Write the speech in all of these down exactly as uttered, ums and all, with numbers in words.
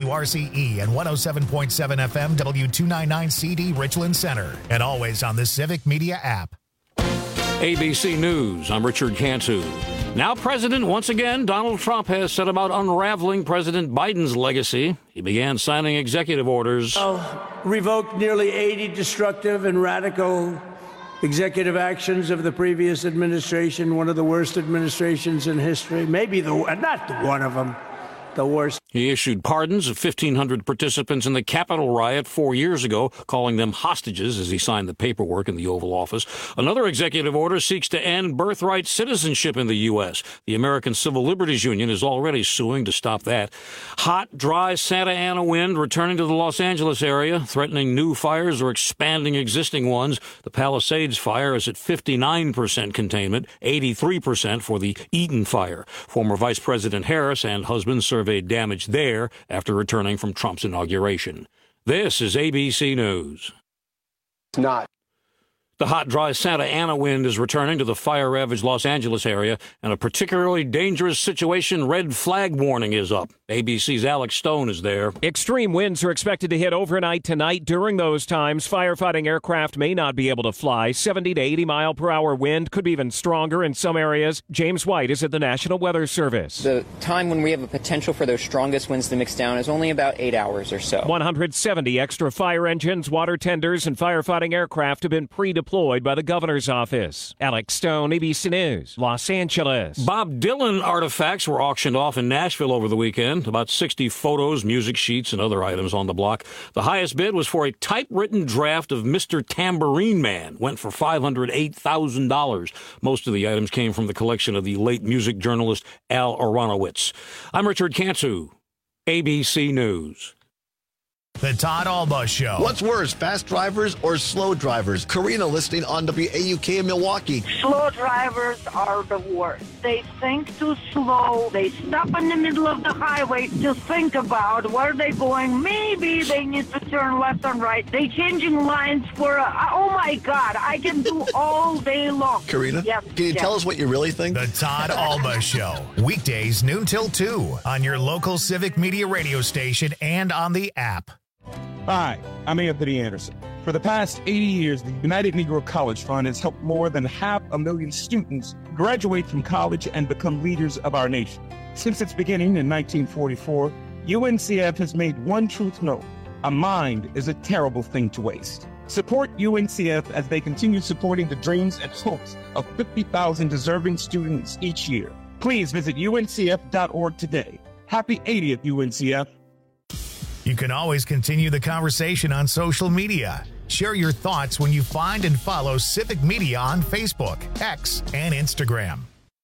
W R C E and one oh seven point seven F M W two ninety-nine C D Richland Center. And always on the Civic Media app. A B C News, I'm Richard Cantu. Now president once again, Donald Trump has set about unraveling President Biden's legacy. He began signing executive orders. Oh, revoked nearly eighty destructive and radical executive actions of the previous administration, one of the worst administrations in history. Maybe the, not the one of them, the worst. He issued pardons of fifteen hundred participants in the Capitol riot four years ago, calling them hostages as he signed the paperwork in the Oval Office. Another executive order seeks to end birthright citizenship in the U S. The American Civil Liberties Union is already suing to stop that. Hot, dry Santa Ana wind returning to the Los Angeles area, threatening new fires or expanding existing ones. The Palisades fire is at fifty-nine percent containment, eighty-three percent for the Eaton fire. Former Vice President Harris and husband surveyed damage there after returning from Trump's inauguration. This is A B C News. It's not. The hot, dry Santa Ana wind is returning to the fire-ravaged Los Angeles area, and a particularly dangerous situation red flag warning is up. A B C's Alex Stone is there. Extreme winds are expected to hit overnight tonight. During those times, firefighting aircraft may not be able to fly. seventy to eighty mile per hour wind could be even stronger in some areas. James White is at the National Weather Service. The time when we have a potential for those strongest winds to mix down is only about eight hours or so. one hundred seventy extra fire engines, water tenders, and firefighting aircraft have been pre-deployed by the governor's office. Alex Stone, A B C News, Los Angeles. Bob Dylan artifacts were auctioned off in Nashville over the weekend. About sixty photos, music sheets, and other items on the block. The highest bid was for a typewritten draft of Mister Tambourine Man. Went for five hundred eight thousand dollars. Most of the items came from the collection of the late music journalist Al Aronowitz. I'm Richard Cantu, A B C News. The Todd Alba Show. What's worse, fast drivers or slow drivers? Karina listening on W A U K in Milwaukee. Slow drivers are the worst. They think too slow. They stop in the middle of the highway to think about where they're going. Maybe they need to turn left and right. They changing lines for a, oh my God, I can do all day long. Karina, yes, can you yes. tell us what you really think? The Todd Alba Show. Weekdays noon till two on your local Civic Media radio station and on the app. Hi, I'm Anthony Anderson. For the past eighty years, the United Negro College Fund has helped more than half a million students graduate from college and become leaders of our nation. Since its beginning in nineteen forty-four, U N C F has made one truth known: a mind is a terrible thing to waste. Support U N C F as they continue supporting the dreams and hopes of fifty thousand deserving students each year. Please visit U N C F dot org today. Happy eightieth, U N C F. You can always continue the conversation on social media. Share your thoughts when you find and follow Civic Media on Facebook, X, and Instagram.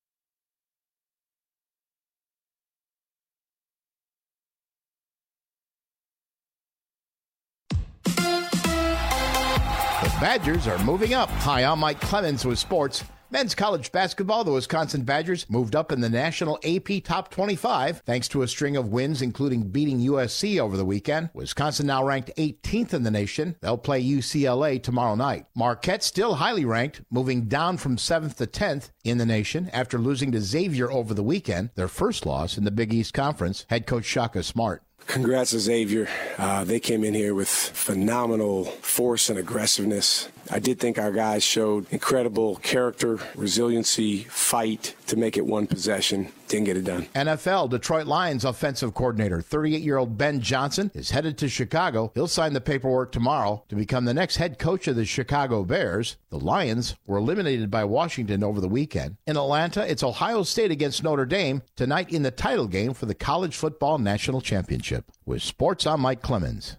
The Badgers are moving up. Hi, I'm Mike Clemens with sports. Men's college basketball, the Wisconsin Badgers moved up in the national A P Top twenty-five thanks to a string of wins, including beating U S C over the weekend. Wisconsin now ranked eighteenth in the nation. They'll play U C L A tomorrow night. Marquette still highly ranked, moving down from seventh to tenth in the nation after losing to Xavier over the weekend, their first loss in the Big East Conference. Head coach Shaka Smart. Congrats to Xavier. Uh, they came in here with phenomenal force and aggressiveness. I did think our guys showed incredible character, resiliency, fight to make it one possession. Didn't get it done. N F L Detroit Lions offensive coordinator, thirty-eight-year-old Ben Johnson, is headed to Chicago. He'll sign the paperwork tomorrow to become the next head coach of the Chicago Bears. The Lions were eliminated by Washington over the weekend. In Atlanta, it's Ohio State against Notre Dame tonight in the title game for the College Football National Championship. With sports, I'm Mike Clemens.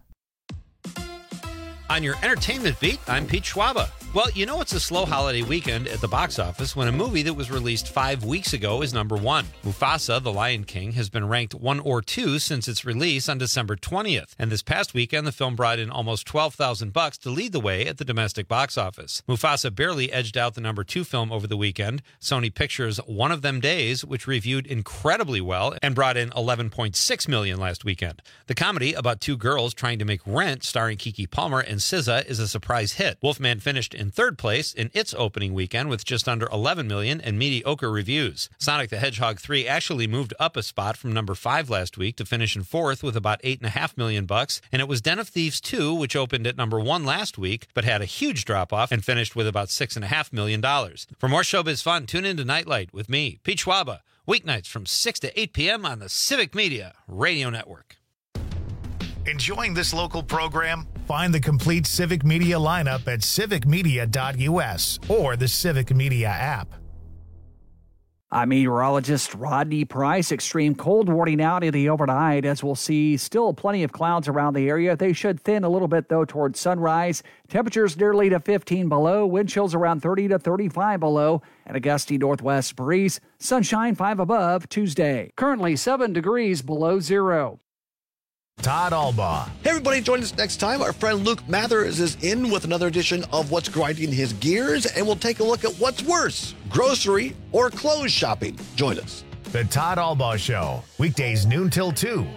On your entertainment beat, I'm Pete Schwaba. Well, you know it's a slow holiday weekend at the box office when a movie that was released five weeks ago is number one. Mufasa, The Lion King, has been ranked one or two since its release on December twentieth. And this past weekend, the film brought in almost twelve thousand bucks to lead the way at the domestic box office. Mufasa barely edged out the number two film over the weekend, Sony Pictures' One of Them Days, which reviewed incredibly well and brought in eleven point six million dollars last weekend. The comedy about two girls trying to make rent, starring Keke Palmer and S Z A, is a surprise hit. Wolfman finished in in third place in its opening weekend with just under eleven million and mediocre reviews. Sonic the Hedgehog three actually moved up a spot from number five last week to finish in fourth with about eight and a half million bucks, and it was Den of Thieves two, which opened at number one last week, but had a huge drop-off and finished with about six and a half million dollars. For more showbiz fun, tune in to Nightlight with me, Pete Schwaba, weeknights from six to eight p.m. on the Civic Media Radio Network. Enjoying this local program? Find the complete Civic Media lineup at civic media dot u s or the Civic Media app. I'm meteorologist Rodney Price. Extreme cold warning out in the overnight, as we'll see still plenty of clouds around the area. They should thin a little bit, though, towards sunrise. Temperatures nearly to fifteen below. Wind chills around thirty to thirty-five below. And a gusty northwest breeze. Sunshine five above Tuesday. Currently seven degrees below zero. Todd Albaugh. Hey, everybody, join us next time. Our friend Luke Mathers is in with another edition of What's Grinding His Gears, and we'll take a look at what's worse, grocery or clothes shopping. Join us. The Todd Albaugh Show, weekdays noon till two.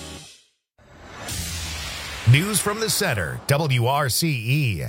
News from the center, W R C E.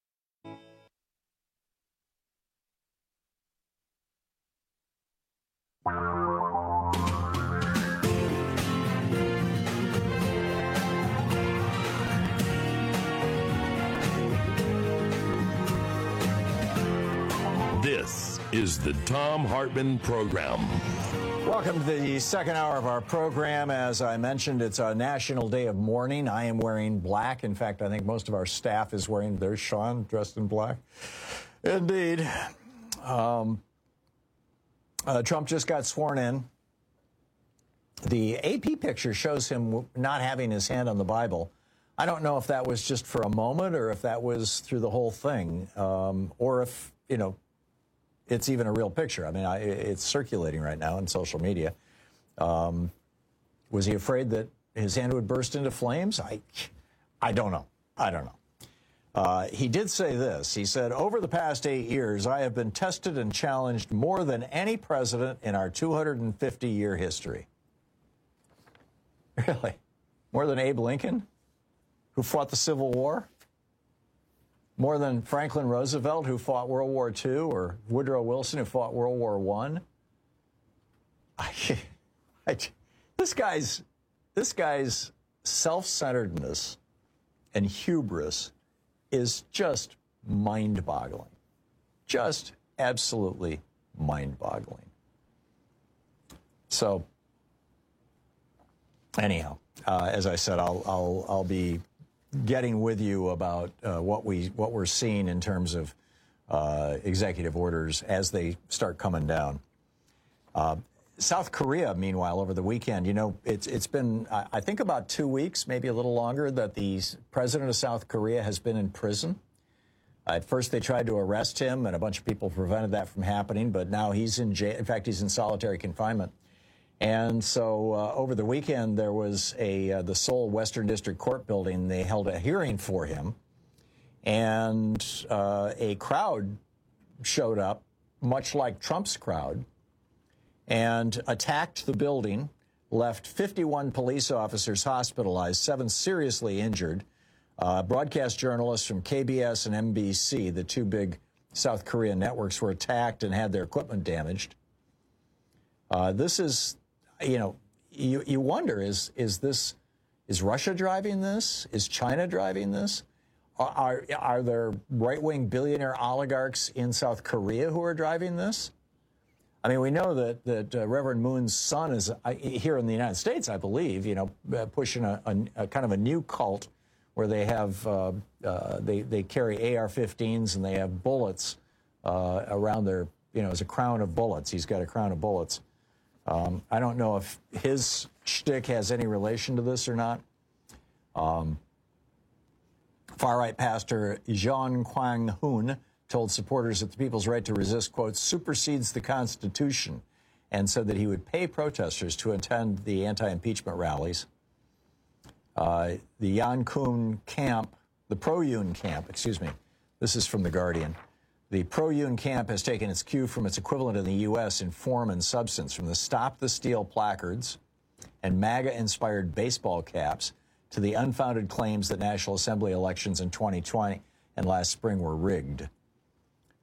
This is the Thom Hartmann Program. Welcome to the second hour of our program. As I mentioned, it's a national day of mourning. I am wearing black. In fact, I think most of our staff is wearing, there's Sean dressed in black. Indeed. Um, uh, Trump just got sworn in. The A P picture shows him not having his hand on the Bible. I don't know if that was just for a moment or if that was through the whole thing, um, or if, you know, it's even a real picture. I mean, I, it's circulating right now in social media. Um, was he afraid that his hand would burst into flames? I, I don't know. I don't know. Uh, he did say this. He said, over the past eight years, I have been tested and challenged more than any president in our two hundred fifty year history. Really? More than Abe Lincoln, who fought the Civil War? More than Franklin Roosevelt, who fought World War Two, or Woodrow Wilson, who fought World War One. I, I, this guy's, this guy's self-centeredness and hubris is just mind-boggling. Just absolutely mind-boggling. So, anyhow, uh, as I said, I'll, I'll, I'll be getting with you about uh, what we what we're seeing in terms of uh, executive orders as they start coming down. Uh, South Korea, meanwhile, over the weekend, you know, it's it's been I think about two weeks, maybe a little longer, that the president of South Korea has been in prison. Uh, at first, they tried to arrest him, and a bunch of people prevented that from happening. But now he's in jail. In fact, he's in solitary confinement. And so uh, over the weekend, there was a uh, the Seoul Western District Court building. They held a hearing for him, and uh, a crowd showed up, much like Trump's crowd, and attacked the building, left fifty-one police officers hospitalized, seven seriously injured. Uh, broadcast journalists from K B S and N B C, the two big South Korean networks, were attacked and had their equipment damaged. Uh, this is... You know, you, you wonder, is is this, is Russia driving this? Is China driving this? Are, are, are there right-wing billionaire oligarchs in South Korea who are driving this? I mean, we know that, that uh, Reverend Moon's son is uh, here in the United States, I believe, you know, uh, pushing a, a, a kind of a new cult where they have, uh, uh, they, they carry A R fifteens and they have bullets uh, around their, you know, as a crown of bullets. He's got a crown of bullets. Um, I don't know if his shtick has any relation to this or not. Um, far-right pastor Jean Kwang-hoon told supporters that the people's right to resist, quote, supersedes the Constitution, and said that he would pay protesters to attend the anti-impeachment rallies. Uh, the Yan Kun camp, the pro-Yoon camp, excuse me, this is from The Guardian. The pro-Yoon camp has taken its cue from its equivalent in the U S in form and substance, from the Stop the Steal placards and MAGA-inspired baseball caps to the unfounded claims that National Assembly elections in twenty twenty and last spring were rigged.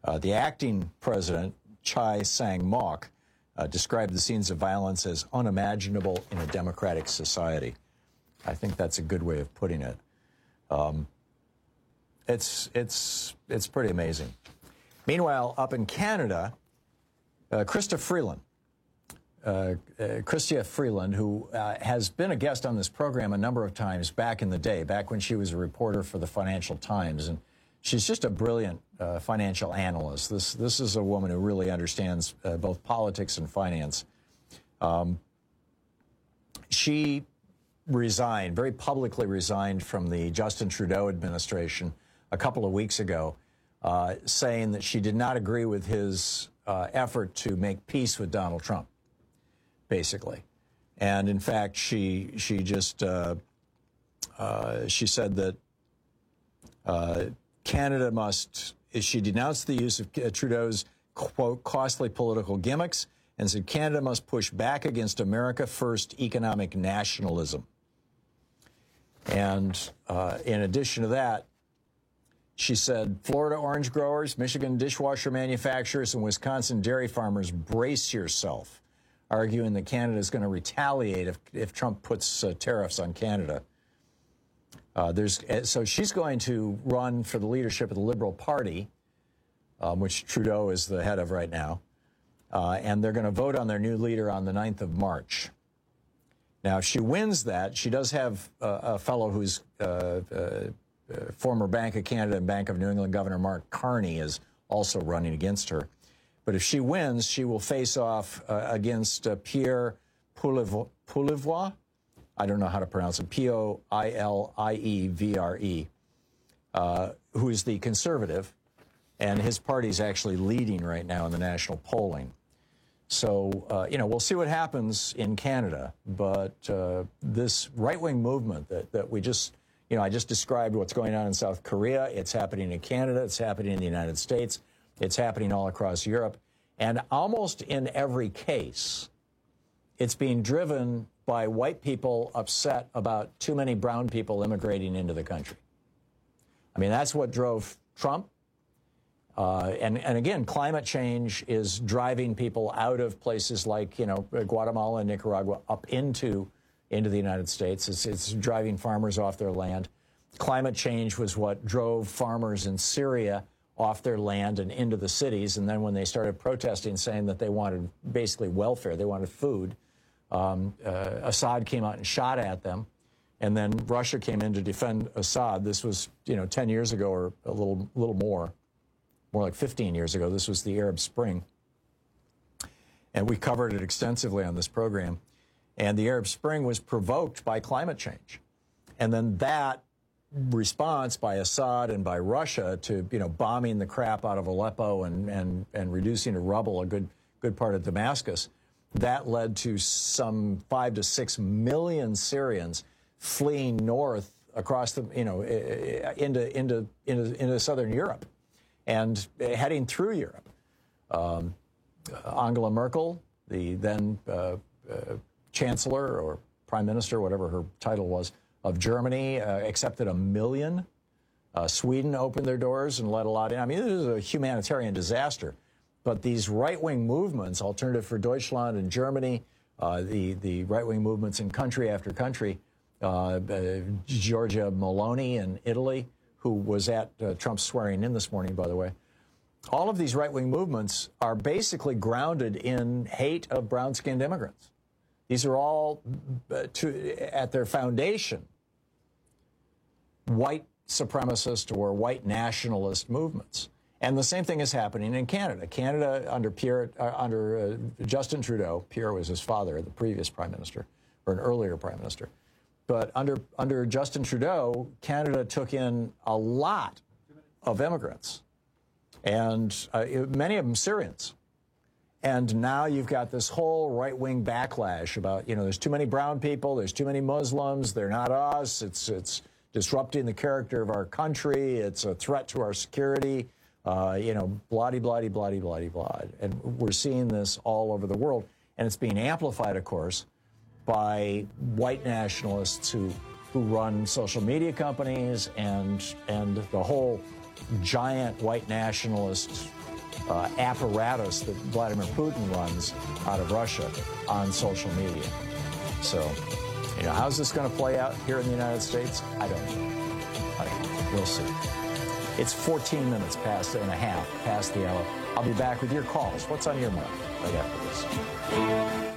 Uh, the acting president, Chai Sang-mok, uh, described the scenes of violence as unimaginable in a democratic society. I think that's a good way of putting it. Um, it's, it's, it's pretty amazing. Meanwhile, up in Canada, uh, Chrystia Freeland, uh, uh, Chrystia Freeland, who uh, has been a guest on this program a number of times back in the day, back when she was a reporter for the Financial Times, and she's just a brilliant uh, financial analyst. This this is a woman who really understands uh, both politics and finance. Um, she resigned, very publicly resigned from the Justin Trudeau administration a couple of weeks ago, uh, saying that she did not agree with his uh, effort to make peace with Donald Trump, basically. And in fact, she she just uh, uh, she said that uh, Canada must. She denounced the use of uh, Trudeau's quote costly political gimmicks and said Canada must push back against America First economic nationalism. And uh, in addition to that, she said, Florida orange growers, Michigan dishwasher manufacturers, and Wisconsin dairy farmers, brace yourself, arguing that Canada is going to retaliate if, if Trump puts uh, tariffs on Canada. Uh, there's, so she's going to run for the leadership of the Liberal Party, um, which Trudeau is the head of right now, uh, and they're going to vote on their new leader on the ninth of March. Now, if she wins that, she does have uh, a fellow who's uh, uh, uh, former Bank of Canada and Bank of New England Governor Mark Carney is also running against her. But if she wins, she will face off uh, against uh, Pierre Poilievre. I don't know how to pronounce it, P O I L I E V R E, uh, who is the conservative, and his party is actually leading right now in the national polling. So, uh, you know, we'll see what happens in Canada, but uh, this right-wing movement that, that we just, you know, I just described what's going on in South Korea. It's happening in Canada. It's happening in the United States. It's happening all across Europe. And almost in every case, it's being driven by white people upset about too many brown people immigrating into the country. I mean, that's what drove Trump. Uh, and, and again, climate change is driving people out of places like, you know, Guatemala and Nicaragua up into, into the United States. It's, it's driving farmers off their land. Climate change was what drove farmers in Syria off their land and into the cities. And then when they started protesting, saying that they wanted basically welfare, they wanted food, um, uh, Assad came out and shot at them. And then Russia came in to defend Assad. This was, you know, ten years ago or a little, little more. More like fifteen years ago. This was the Arab Spring. And we covered it extensively on this program. And the Arab Spring was provoked by climate change. And then that response by Assad and by Russia to, you know, bombing the crap out of Aleppo and, and, and reducing to rubble a good, good part of Damascus, that led to some five to six million Syrians fleeing north across the, you know, into, into, into, into southern Europe. And heading through Europe. Um, Angela Merkel, the then uh, uh, chancellor or prime minister, whatever her title was, of Germany, uh, accepted a million. Uh, Sweden opened their doors and let a lot in. I mean, this is a humanitarian disaster. But these right-wing movements, Alternative for Deutschland in Germany, uh, the, the right-wing movements in country after country, uh, uh, Giorgia Meloni in Italy, who was at uh, Trump's swearing in this morning, by the way. All of these right-wing movements are basically grounded in hate of brown-skinned immigrants. These are all, uh, to, at their foundation, white supremacist or white nationalist movements. And the same thing is happening in Canada. Canada, under Pierre, uh, under uh, Justin Trudeau, Pierre was his father, the previous prime minister, or an earlier prime minister. But under under Justin Trudeau, Canada took in a lot of immigrants, and uh, many of them Syrians. And now you've got this whole right-wing backlash about, you know, there's too many brown people, there's too many Muslims, they're not us, it's, it's disrupting the character of our country, it's a threat to our security, uh, you know, bloody, bloody, bloody, bloody, bloody. And we're seeing this all over the world, and it's being amplified, of course, by white nationalists who who run social media companies and and the whole giant white nationalist uh, apparatus that Vladimir Putin runs out of Russia on social media. So, you know, how's this going to play out here in the United States? I don't know. I, we'll see. It's fourteen minutes past and a half past the hour. I'll be back with your calls. What's on your mind right after this?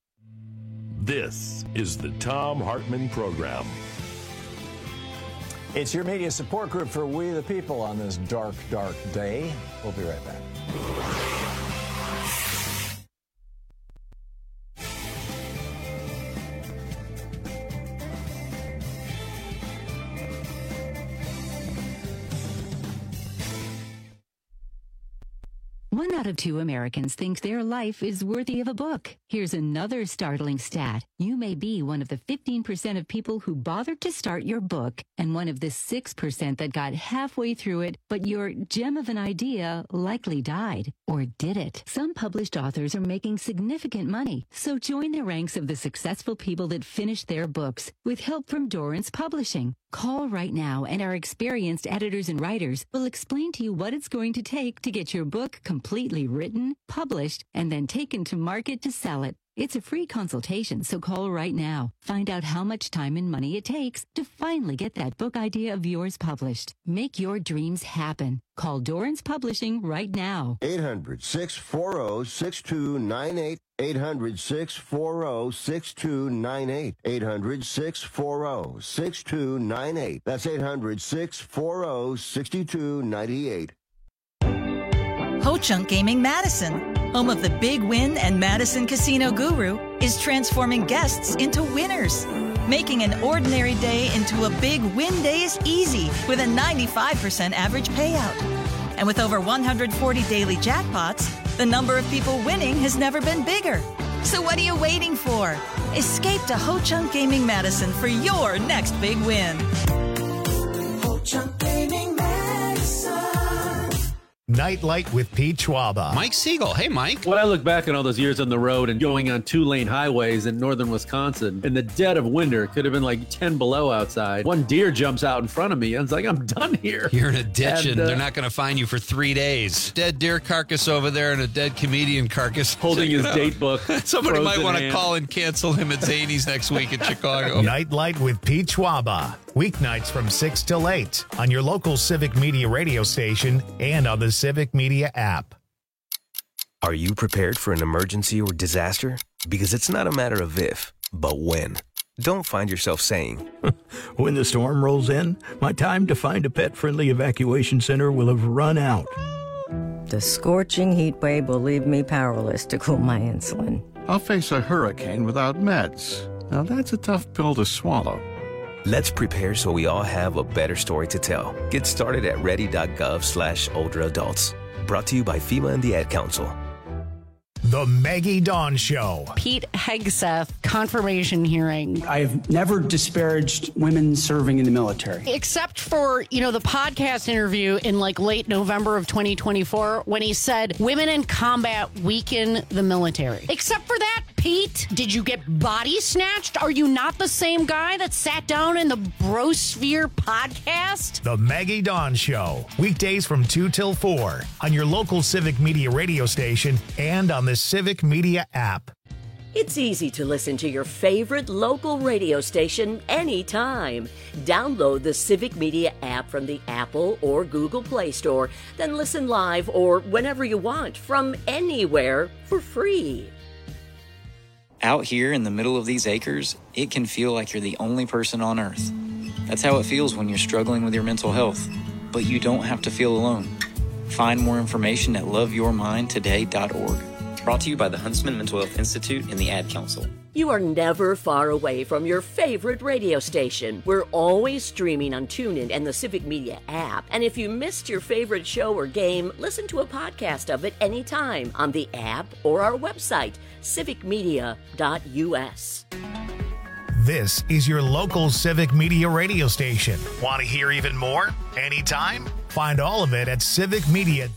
This is the Thom Hartmann Program. It's your media support group for We the People on this dark, dark day. We'll be right back. One out of two Americans think their life is worthy of a book. Here's another startling stat. You may be one of the fifteen percent of people who bothered to start your book and one of the six percent that got halfway through it, but your gem of an idea likely died. Or did it? Some published authors are making significant money, so join the ranks of the successful people that finished their books with help from Dorrance Publishing. Call right now and our experienced editors and writers will explain to you what it's going to take to get your book completely written, published, and then taken to market to sell it. It's a free consultation, so call right now. Find out how much time and money it takes to finally get that book idea of yours published. Make your dreams happen. Call Dorrance Publishing right now. eight hundred, six four zero, six two nine eight. eight hundred, six four zero, six two nine eight. eight hundred, six four zero, six two nine eight. That's eight hundred, six four zero, six two nine eight. Ho Chunk Gaming Madison, home of the Big Win and Madison Casino Guru, is transforming guests into winners. Making an ordinary day into a big win day is easy with a ninety-five percent average payout. And with over one hundred forty daily jackpots, the number of people winning has never been bigger. So what are you waiting for? Escape to Ho Chunk Gaming Madison for your next big win. Ho Chunk Gaming Madison. Nightlight with Pete Schwaba. Mike Siegel. Hey, Mike. When I look back on all those years on the road and going on two-lane highways in northern Wisconsin, in the dead of winter, it could have been like ten below outside. One deer jumps out in front of me, and it's like, I'm done here. You're in a ditch, and, and uh, they're not going to find you for three days. Dead deer carcass over there and a dead comedian carcass. Holding his date book. Somebody might want to call and cancel him at Zany's next week in Chicago. Nightlight with Pete Schwaba. Weeknights from six till eight on your local Civic Media radio station and on the Civic Media app. Are you prepared for an emergency or disaster? Because it's not a matter of if, but when. Don't find yourself saying, when the storm rolls in, my time to find a pet-friendly evacuation center will have run out. The scorching heat wave will leave me powerless to cool my insulin. I'll face a hurricane without meds. Now that's a tough pill to swallow. Let's prepare so we all have a better story to tell. Get started at ready.gov slash older adults. Brought to you by FEMA and the Ad Council. The Maggie Dawn Show. Pete Hegseth confirmation hearing. I've never disparaged women serving in the military. Except for, you know, the podcast interview in like late November of twenty twenty-four when he said women in combat weaken the military. Except for that, Pete, did you get body snatched? Are you not the same guy that sat down in the Brosphere podcast? The Maggie Dawn Show. Weekdays from two till four on your local Civic Media radio station and on the Civic Media app. It's easy to listen to your favorite local radio station anytime. Download the Civic Media app from the Apple or Google Play Store, then listen live or whenever you want from anywhere for free. Out here in the middle of these acres, it can feel like you're the only person on Earth. That's how it feels when you're struggling with your mental health. But you don't have to feel alone. Find more information at love your mind today dot org. Brought to you by the Huntsman Mental Health Institute and the Ad Council. You are never far away from your favorite radio station. We're always streaming on TuneIn and the Civic Media app. And if you missed your favorite show or game, listen to a podcast of it anytime on the app or our website, civic media dot u s. This is your local Civic Media radio station. Want to hear even more? Anytime? Find all of it at Civic Media.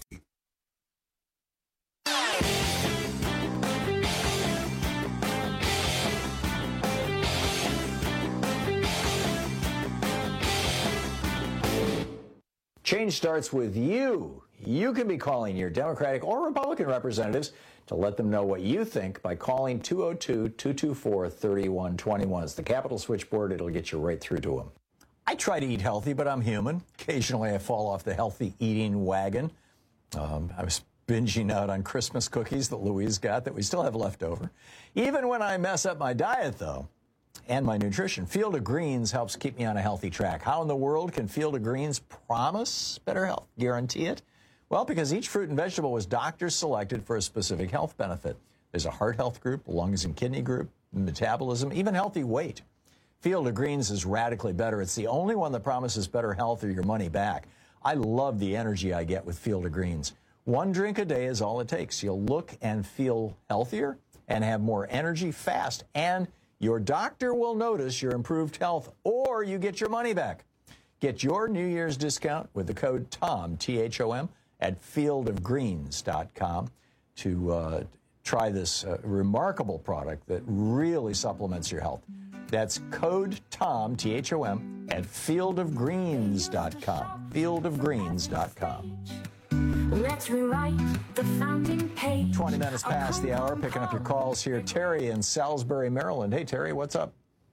Change starts with you. You can be calling your Democratic or Republican representatives to let them know what you think by calling two oh two, two two four, three one two one. It's the Capitol switchboard. It'll get you right through to them. I try to eat healthy, but I'm human. Occasionally I fall off the healthy eating wagon. Um, I was binging out on Christmas cookies that Louise got that we still have left over. Even when I mess up my diet, though, and my nutrition, Field of Greens helps keep me on a healthy track. How in the world can Field of Greens promise better health, guarantee it? Well, because each fruit and vegetable was doctor selected for a specific health benefit. There's a heart health group, a lungs and kidney group, metabolism, even healthy weight. Field of Greens is radically better. It's the only one that promises better health or your money back. I love the energy I get with Field of Greens. One drink a day is all it takes. You'll look and feel healthier and have more energy fast, and your doctor will notice your improved health, or you get your money back. Get your New Year's discount with the code TOM, T H O M, at field of greens dot com to uh, try this uh, remarkable product that really supplements your health. That's code TOM, T H O M, at field of greens dot com, field of greens dot com. Let's rewrite the fountain page. twenty minutes past the hour, picking up your calls here. Terry in Salisbury, Maryland. Hey, Terry, what's up?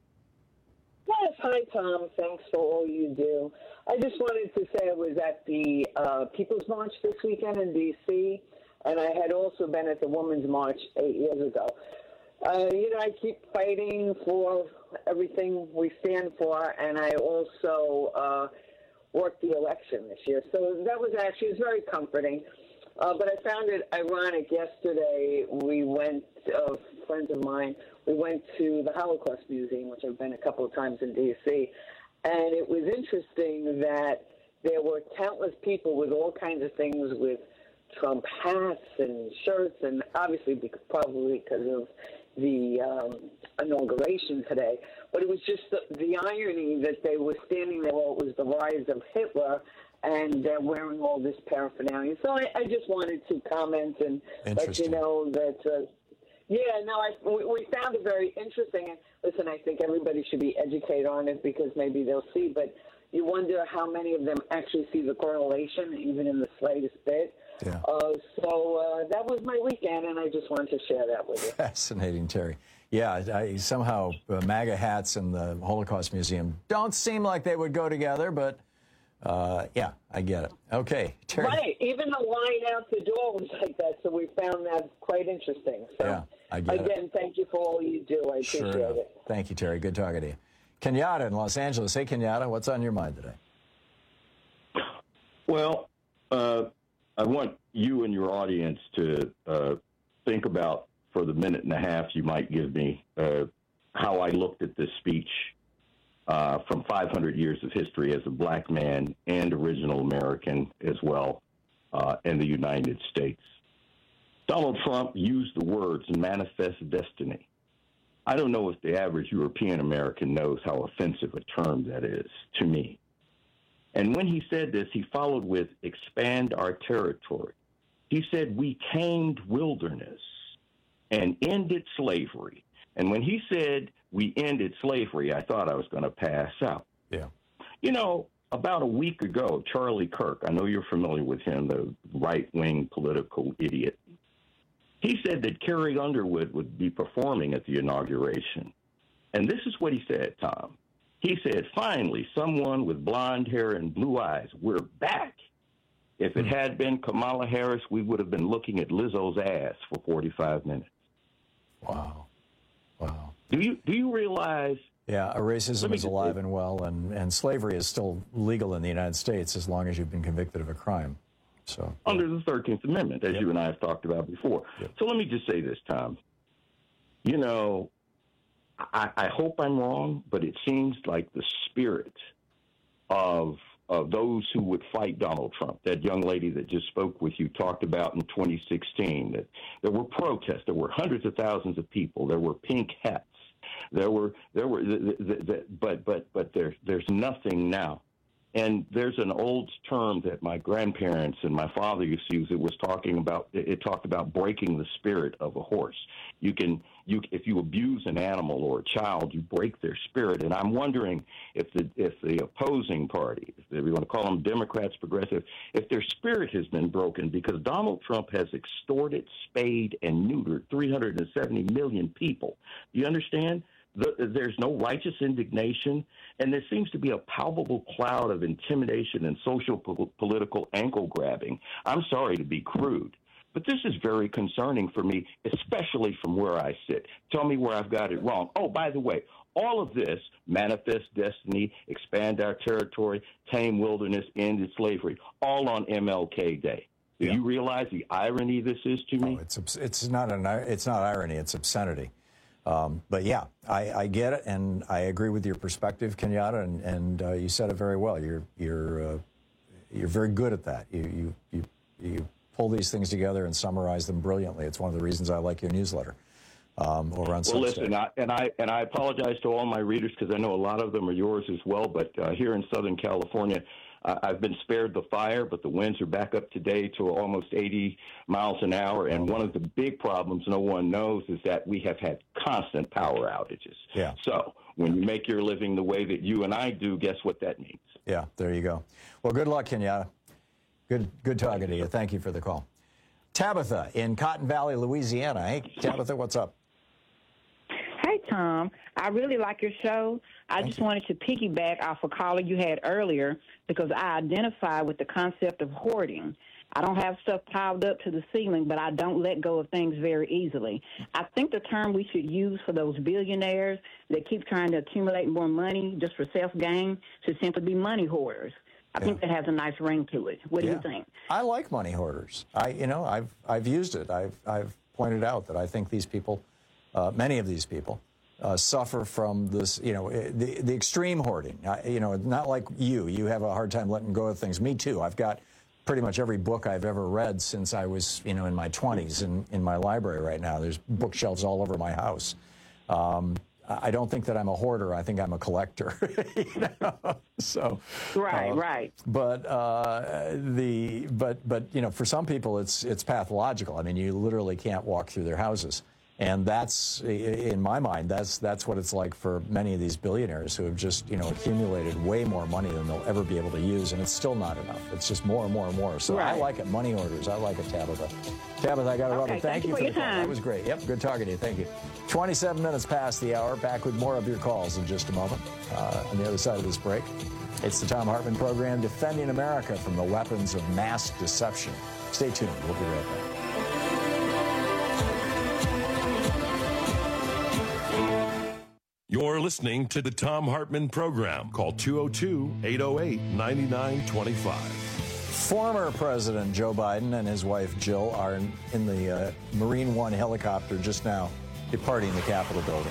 Yes, hi, Tom. Thanks for all you do. I just wanted to say I was at the uh, People's March this weekend in D C, and I had also been at the Women's March eight years ago. Uh, you know, I keep fighting for everything we stand for, and I also uh, worked the election this year. So that was actually, it was very comforting. Uh, but I found it ironic. Yesterday, we went, uh, friends of mine, we went to the Holocaust Museum, which I've been a couple of times in D C, and it was interesting that there were countless people with all kinds of things, with Trump hats and shirts, and obviously because, probably because of the um, inauguration today. But it was just the, the irony that they were standing there while it was the rise of Hitler, and they're wearing all this paraphernalia. So I, I just wanted to comment and let you know that, uh, yeah, no, I, we, we found it very interesting. And listen, I think everybody should be educated on it because maybe they'll see, but you wonder how many of them actually see the correlation, even in the slightest bit. Yeah. Uh, so uh, that was my weekend, and I just wanted to share that with you. Fascinating, Terry. Yeah, I, somehow uh, MAGA hats and the Holocaust Museum don't seem like they would go together, but uh, yeah, I get it. Okay, Terry. Right, even the line out the door was like that, so we found that quite interesting. So, yeah, I get again, it. thank you for all you do. I Sure. appreciate it. Thank you, Terry. Good talking to you. Kenyatta in Los Angeles. Hey, Kenyatta, what's on your mind today? Well, uh, I want you and your audience to uh, think about, for the minute and a half you might give me, uh, how I looked at this speech uh, from five hundred years of history as a black man and original American as well uh, in the United States. Donald Trump used the words manifest destiny. I don't know if the average European American knows how offensive a term that is to me. And when he said this, he followed with expand our territory. He said we tamed wilderness and ended slavery. And when he said we ended slavery, I thought I was going to pass out. Yeah. You know, about a week ago, Charlie Kirk, I know you're familiar with him, the right-wing political idiot. He said that Carrie Underwood would be performing at the inauguration. And this is what he said, Tom. He said, finally, someone with blonde hair and blue eyes. We're back. If it had been Kamala Harris, we would have been looking at Lizzo's ass for forty-five minutes. Wow. Wow. Do you do you realize? Yeah, racism is alive and well, and, and slavery is still legal in the United States as long as you've been convicted of a crime. So under the thirteenth Amendment, as yep. you and I have talked about before. Yep. So let me just say this, Tom. You know, I, I hope I'm wrong, but it seems like the spirit of of those who would fight Donald Trump, that young lady that just spoke with you, talked about in twenty sixteen, that there were protests, there were hundreds of thousands of people, there were pink hats, there were there were, the, the, the, but but but there's there's nothing now And there's an old term that my grandparents and my father used to use. It was talking about, it talked about breaking the spirit of a horse. You can, you, if you abuse an animal or a child, you break their spirit. And I'm wondering if the, if the opposing party, if we want to call them Democrats, progressive, if their spirit has been broken because Donald Trump has extorted, spayed, and neutered three hundred seventy million people. Do you understand? The, there's no righteous indignation, and there seems to be a palpable cloud of intimidation and social po- political ankle grabbing. I'm sorry to be crude, but this is very concerning for me, especially from where I sit. Tell me where I've got it wrong. Oh, by the way, all of this, manifest destiny, expand our territory, tame wilderness, end slavery, all on M L K Day. Do yeah. you realize the irony this is to me? Oh, it's it's not an it's not irony. It's obscenity. Um, but yeah, I, I get it, and I agree with your perspective, Kenyatta, and, and uh, you said it very well. You're you're uh, you're very good at that. You, you you you pull these things together and summarize them brilliantly. It's one of the reasons I like your newsletter um, over on Substack. Well, listen, I, and I and I apologize to all my readers because I know a lot of them are yours as well. But uh, here in Southern California, I've been spared the fire, but the winds are back up today to almost eighty miles an hour. And one of the big problems no one knows is that we have had constant power outages. Yeah. So when you make your living the way that you and I do, guess what that means? Yeah, there you go. Well, good luck, Kenyatta. Good, good talking to you. Thank you for the call. Tabitha in Cotton Valley, Louisiana. Hey, Tabitha, what's up? Hey, Tom. I really like your show. I Thank just you. wanted to piggyback off a caller you had earlier because I identify with the concept of hoarding. I don't have stuff piled up to the ceiling, but I don't let go of things very easily. I think the term we should use for those billionaires that keep trying to accumulate more money just for self-gain should simply be money hoarders. I yeah. think that has a nice ring to it. What do yeah. you think? I like money hoarders. I, you know, I've I've used it. I've I've pointed out that I think these people, uh, many of these people, Uh, suffer from this, you know, the the extreme hoarding. I, you know, not like you. You have a hard time letting go of things. Me too. I've got pretty much every book I've ever read since I was, you know, in my twenties in, in my library right now. There's bookshelves all over my house. Um, I don't think that I'm a hoarder. I think I'm a collector. you know? So right, uh, right. But uh, the but but you know, for some people, it's it's pathological. I mean, you literally can't walk through their houses. And that's, in my mind, that's that's what it's like for many of these billionaires who have just, you know, accumulated way more money than they'll ever be able to use, and it's still not enough. It's just more and more and more. So right. I like it. Money orders. I like it, Tabitha. Tabitha, I got to okay, run it. Thank, thank you for, for your the call. time. That was great. Yep, good talking to you. Thank you. twenty-seven minutes past the hour. Back with more of your calls in just a moment. Uh, on the other side of this break, it's the Thom Hartmann Program, defending America from the weapons of mass deception. Stay tuned. We'll be right back. You're listening to the Thom Hartmann Program. Call two oh two, eight oh eight, nine nine two five. Former President Joe Biden and his wife Jill are in, in the uh, Marine One helicopter just now departing the Capitol building.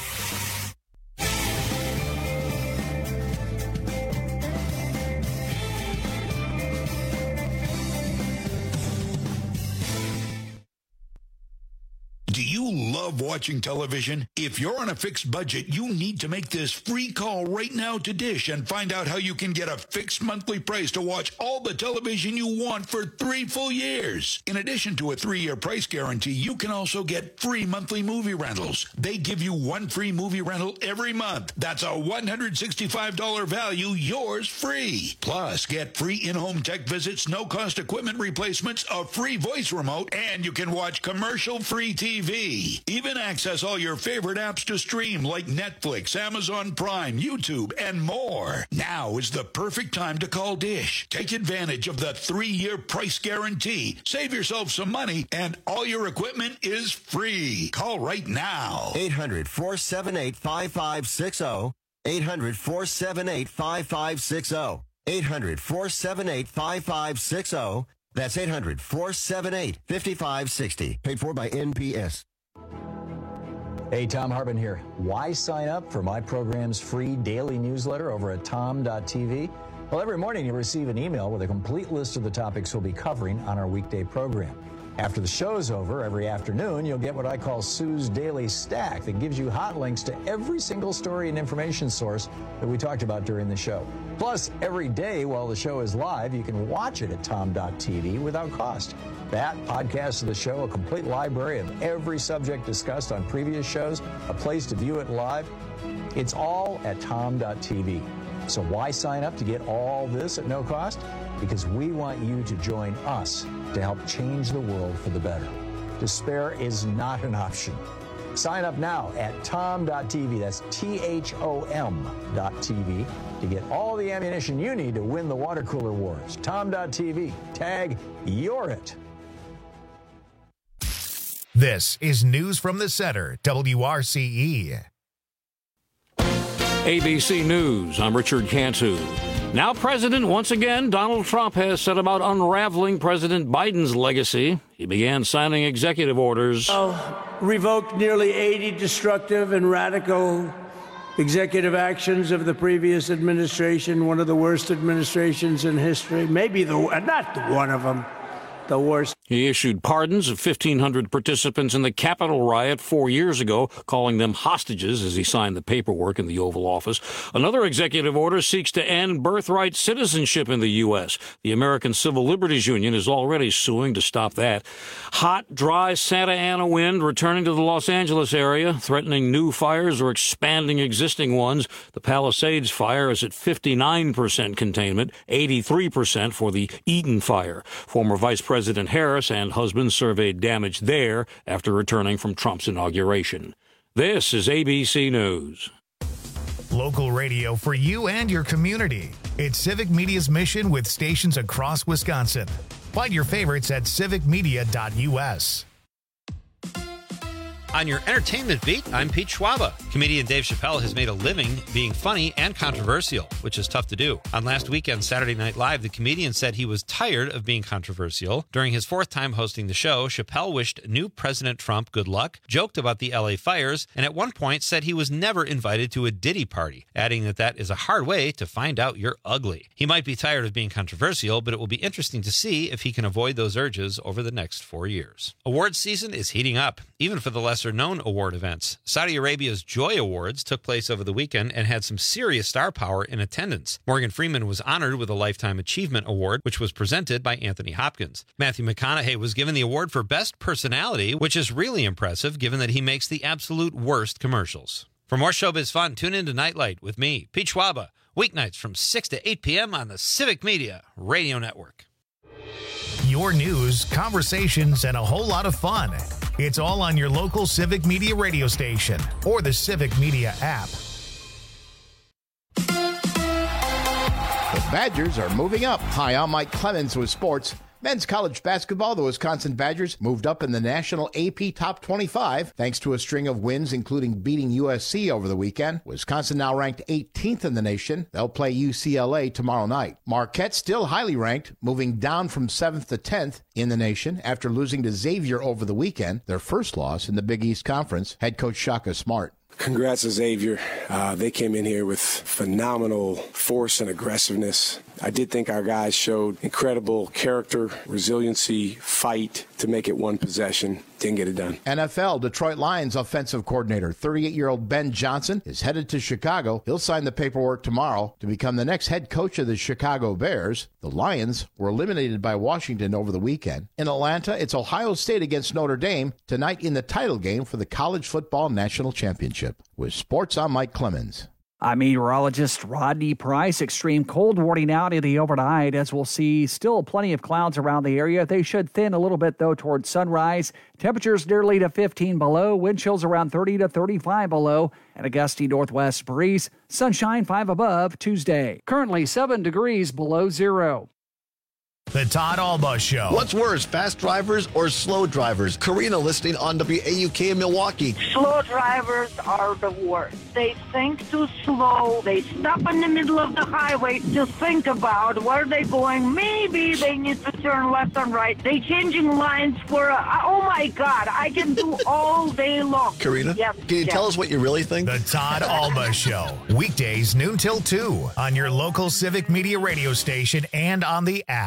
Love watching television? If you're on a fixed budget, you need to make this free call right now to Dish and find out how you can get a fixed monthly price to watch all the television you want for three full years. In addition to a three-year price guarantee, you can also get free monthly movie rentals. They give you one free movie rental every month. That's a one hundred sixty-five dollars value, yours free. Plus, get free in-home tech visits, no-cost equipment replacements, a free voice remote, and you can watch commercial-free T V. Even access all your favorite apps to stream like Netflix, Amazon Prime, YouTube, and more. Now is the perfect time to call Dish. Take advantage of the three-year price guarantee. Save yourself some money, and all your equipment is free. Call right now. eight hundred, four seven eight, five five six zero. eight hundred, four seven eight, five five six zero. eight hundred, four seven eight, five five six zero. That's eight hundred, four seven eight, five five six zero. Paid for by N P S. Hey, Thom Hartmann here. Why sign up for my program's free daily newsletter over at tom dot t v? Well, every morning you receive an email with a complete list of the topics we'll be covering on our weekday program. After the show's over, every afternoon, you'll get what I call Sue's Daily Stack that gives you hot links to every single story and information source that we talked about during the show. Plus, every day while the show is live, you can watch it at tom dot t v without cost. That, podcasts of the show, a complete library of every subject discussed on previous shows, a place to view it live. It's all at tom dot t v. So why sign up to get all this at no cost? Because we want you to join us to help change the world for the better. Despair is not an option. Sign up now at tom dot t v. That's T H O M dot T V to get all the ammunition you need to win the water cooler wars. tom dot t v. Tag You're It. This is News from the Center, W R C E. A B C News, I'm Richard Cantu. Now president once again, Donald Trump has set about unraveling President Biden's legacy. He began signing executive orders. Oh, revoked nearly eighty destructive and radical executive actions of the previous administration, one of the worst administrations in history. Maybe the, not one of them, the worst. He issued pardons of fifteen hundred participants in the Capitol riot four years ago, calling them hostages as he signed the paperwork in the Oval Office. Another executive order seeks to end birthright citizenship in the U S. The American Civil Liberties Union is already suing to stop that. Hot, dry Santa Ana wind returning to the Los Angeles area, threatening new fires or expanding existing ones. The Palisades fire is at fifty-nine percent containment, eighty-three percent for the Eaton fire. Former Vice President Harris and husband surveyed damage there after returning from Trump's inauguration. This is A B C News. Local radio for you and your community. It's Civic Media's mission with stations across Wisconsin. Find your favorites at civic media dot u s. On your entertainment beat, I'm Pete Schwaba. Comedian Dave Chappelle has made a living being funny and controversial, which is tough to do. On last weekend's Saturday Night Live, the comedian said he was tired of being controversial. During his fourth time hosting the show, Chappelle wished new President Trump good luck, joked about the L A fires, and at one point said he was never invited to a Diddy party, adding that that is a hard way to find out you're ugly. He might be tired of being controversial, but it will be interesting to see if he can avoid those urges over the next four years. Awards season is heating up, even for the lesser known award events. Saudi Arabia's Joy Awards took place over the weekend and had some serious star power in attendance. Morgan Freeman was honored with a Lifetime Achievement Award, which was presented by Anthony Hopkins. Matthew McConaughey was given the award for Best Personality, which is really impressive given that he makes the absolute worst commercials. For more showbiz fun, tune in to Nightlight with me, Pete Schwaba, weeknights from six to eight p.m. on the Civic Media Radio Network. Your news, conversations, and a whole lot of fun. It's all on your local Civic Media radio station or the Civic Media app. The Badgers are moving up. Hi, I'm Mike Clemens with sports. Men's college basketball, the Wisconsin Badgers moved up in the national A P Top twenty-five thanks to a string of wins, including beating U S C over the weekend. Wisconsin now ranked eighteenth in the nation. They'll play U C L A tomorrow night. Marquette still highly ranked, moving down from seventh to tenth in the nation after losing to Xavier over the weekend, their first loss in the Big East Conference. Head coach Shaka Smart. Congrats to Xavier. Uh, they came in here with phenomenal force and aggressiveness. I did think our guys showed incredible character, resiliency, fight to make it one possession. Didn't get it done. N F L Detroit Lions offensive coordinator, thirty-eight-year-old Ben Johnson, is headed to Chicago. He'll sign the paperwork tomorrow to become the next head coach of the Chicago Bears. The Lions were eliminated by Washington over the weekend. In Atlanta, it's Ohio State against Notre Dame tonight in the title game for the College Football National Championship. With sports, I'm Mike Clemens. I'm meteorologist Rodney Price. Extreme cold warning out in the overnight as we'll see still plenty of clouds around the area. They should thin a little bit, though, towards sunrise. Temperatures nearly to fifteen below. Wind chills around thirty to thirty-five below. And a gusty northwest breeze. Sunshine five above Tuesday. Currently seven degrees below zero. The Todd Alba Show. What's worse, fast drivers or slow drivers? Karina listening on W A U K in Milwaukee. Slow drivers are the worst. They think too slow. They stop in the middle of the highway to think about where they're going. Maybe they need to turn left and right. They changing lines for, a, oh my God, I can do all day long. Karina, yes, can you yes. tell us what you really think? The Todd Alba Show. Weekdays noon till two on your local Civic Media radio station and on the app.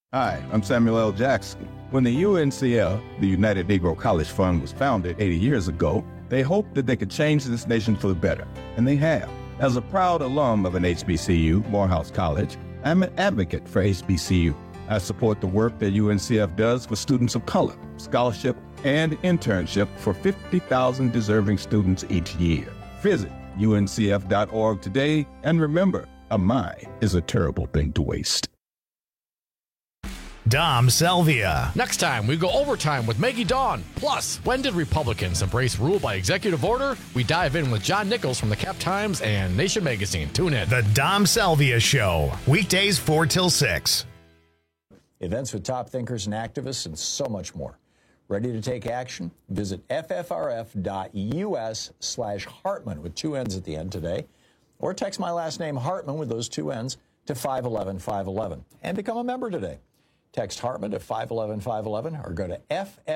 Hi, I'm Samuel L. Jackson. When the U N C F, the United Negro College Fund, was founded eighty years ago, they hoped that they could change this nation for the better, and they have. As a proud alum of an H B C U, Morehouse College, I'm an advocate for H B C U. I support the work that U N C F does for students of color, scholarship, and internship for fifty thousand deserving students each year. Visit U N C F dot org today, and remember, a mind is a terrible thing to waste. Dom Salvia. Next time, we go overtime with Maggie Dawn. Plus, when did Republicans embrace rule by executive order? We dive in with John Nichols from the Cap Times and Nation Magazine. Tune in. The Dom Salvia Show, weekdays four till six. Events with top thinkers and activists and so much more. Ready to take action? Visit ffrf.us slash Hartman with two N's at the end today, or text my last name Hartman with those two N's to five eleven five eleven and become a member today. Text Hartman to five eleven five eleven or go to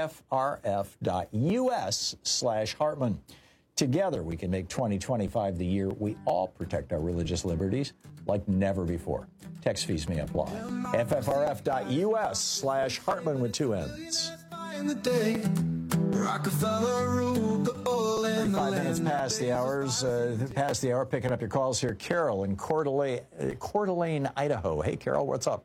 ffrf.us slash Hartman. Together, we can make twenty twenty-five the year we all protect our religious liberties like never before. Text fees may apply. ffrf.us slash Hartman with two N's. Five minutes past the hours, uh, past the hour, picking up your calls here. Carol in Coeur d'Alene, uh, Coeur d'Alene, Idaho. Hey, Carol, what's up?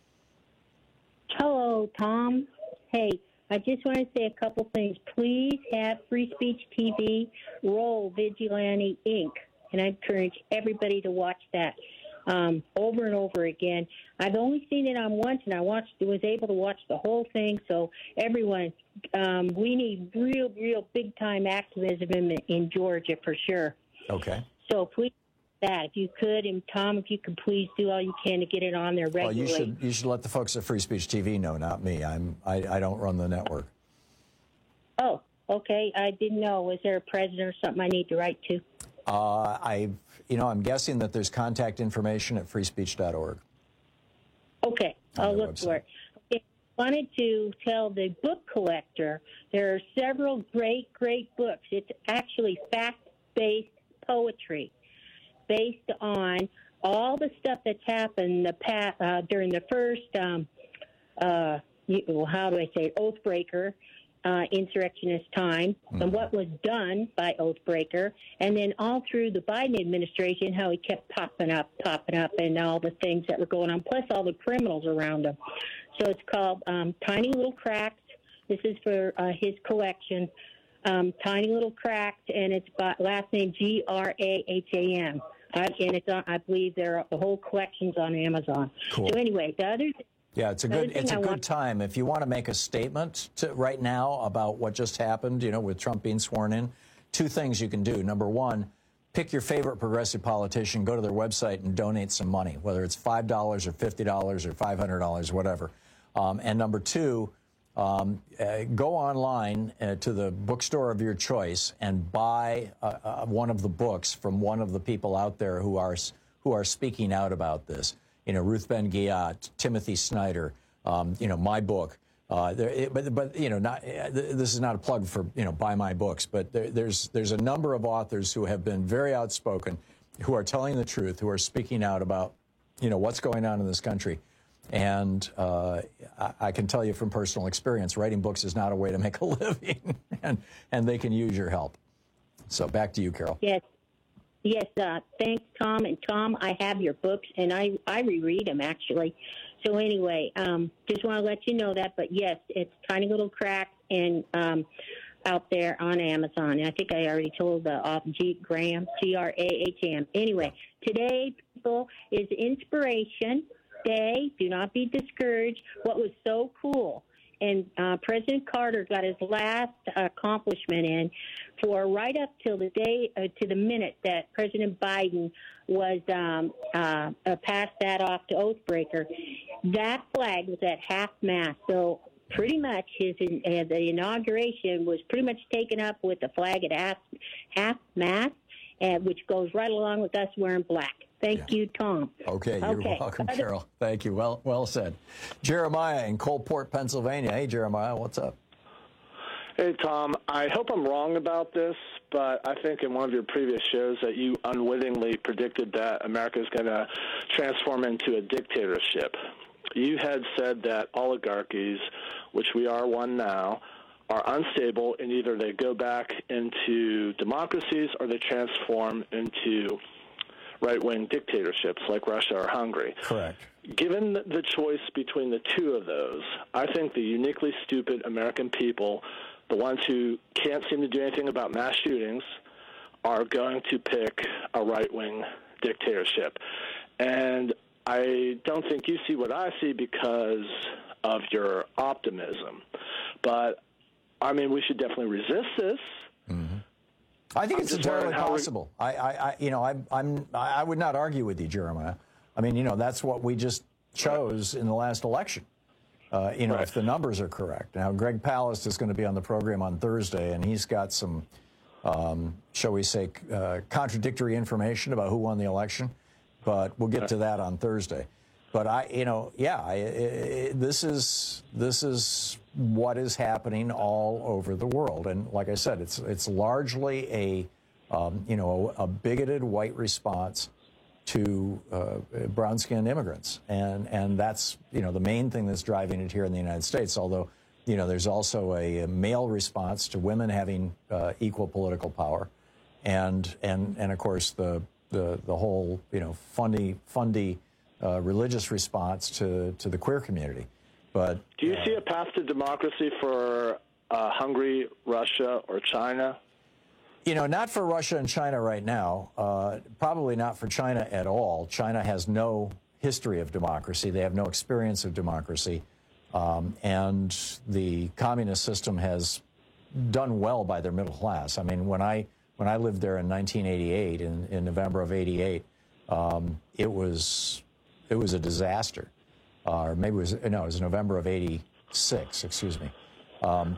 Hello, Tom. Hey, I just want to say a couple things. Please have Free Speech T V roll Vigilante Incorporated. And I encourage everybody to watch that um, over and over again. I've only seen it on once, and I watched, was able to watch the whole thing. So everyone, um, we need real, real big-time activism in, in Georgia for sure. Okay. So please, that if you could, and Tom, if you could please do all you can to get it on there regularly. Well, you should you should let the folks at Free Speech T V know, not me. I'm I, I don't run the network. Oh, okay. I didn't know. Was there a president or something I need to write to? Uh, I, you know, I'm guessing that there's contact information at free speech dot org. Okay, I'll look for it. Okay, I wanted to tell the book collector there are several great, great books. It's actually fact-based poetry based on all the stuff that's happened the past, uh, during the first, um, uh, you, how do I say it, Oathbreaker, uh, insurrectionist time, mm-hmm. and what was done by Oathbreaker, and then all through the Biden administration, how he kept popping up, popping up, and all the things that were going on, plus all the criminals around him. So it's called um, Tiny Little Cracks. This is for uh, his collection, um, Tiny Little Cracks, and it's by last name G R A H A M. Uh, and it's on, I believe there the whole collection's on Amazon. Cool. So anyway, the other Yeah, it's a good it's a good time if you want to make a statement to, right now about what just happened, you know, with Trump being sworn in. Two things you can do. Number one, pick your favorite progressive politician, go to their website and donate some money, whether it's five dollars or fifty dollars or five hundred dollars, whatever. Um, and number two, um, uh, go online uh, to the bookstore of your choice and buy uh, uh, one of the books from one of the people out there who are who are speaking out about this. You know, Ruth Ben-Ghiat, Timothy Snyder, um, you know, my book. Uh, there, it, but, but, you know, not, uh, this is not a plug for, you know, buy my books, but there, there's there's a number of authors who have been very outspoken, who are telling the truth, who are speaking out about, you know, what's going on in this country. And uh, I, I can tell you from personal experience, writing books is not a way to make a living, and, and they can use your help. So back to you, Carol. Yes. Yes, uh, thanks, Tom. And Tom, I have your books, and I, I reread them, actually. So anyway, um, just want to let you know that. But, yes, it's Tiny Little Cracks and um, out there on Amazon. And I think I already told the uh, G. Graham, G R A H M. Anyway, today, people, is Inspiration Day. Do not be discouraged. What was so cool, and uh, President Carter got his last accomplishment in for right up till the day, uh, to the minute that President Biden was um, uh, uh, passed that off to Oathbreaker. That flag was at half-mast, so pretty much his uh, the inauguration was pretty much taken up with the flag at half, half-mast, uh, which goes right along with us wearing black. Thank yeah. you, Tom. Okay, you're okay. welcome, Carol. Thank you. Well, well said. Jeremiah in Coalport, Pennsylvania. Hey, Jeremiah, what's up? Hey, Tom. I hope I'm wrong about this, but I think in one of your previous shows that you unwittingly predicted that America is going to transform into a dictatorship. you had said that oligarchies, which we are one now, are unstable, and either they go back into democracies or they transform into right-wing dictatorships like Russia or Hungary. Correct. Given the choice between the two of those, I think the uniquely stupid American people, the ones who can't seem to do anything about mass shootings, are going to pick a right-wing dictatorship. And I don't think you see what I see because of your optimism. But, I mean, we should definitely resist this. Mm-hmm. I think I'm it's entirely we- possible. I, I, I, you know, I, I'm, I would not argue with you, Jeremiah. I mean, you know, that's what we just chose in the last election. Uh, you know, Right. if the numbers are correct. Now, Greg Palast is going to be on the program on Thursday, and he's got some, um, shall we say, uh, contradictory information about who won the election. But we'll get to that on Thursday. But I, you know, yeah, I, I, this is this is what is happening all over the world, and like I said, it's it's largely a, um, you know, a, a bigoted white response to uh, brown-skinned immigrants, and and that's, you know, the main thing that's driving it here in the United States. Although, you know, there's also a, a male response to women having uh, equal political power, and and and of course the the the whole, you know, fundy fundy uh, religious response to to the queer community. But Do you see a path to democracy for uh, Hungary, Russia, or China? You know, not for Russia and China right now. Uh, probably not for China at all. China has no history of democracy. They have no experience of democracy. Um, and the communist system has done well by their middle class. I mean, when I when I lived there in nineteen eighty-eight, in, in November of eighty-eight, um, it was it was a disaster. Uh, or maybe it was, no, it was November of eighty-six, excuse me. Um,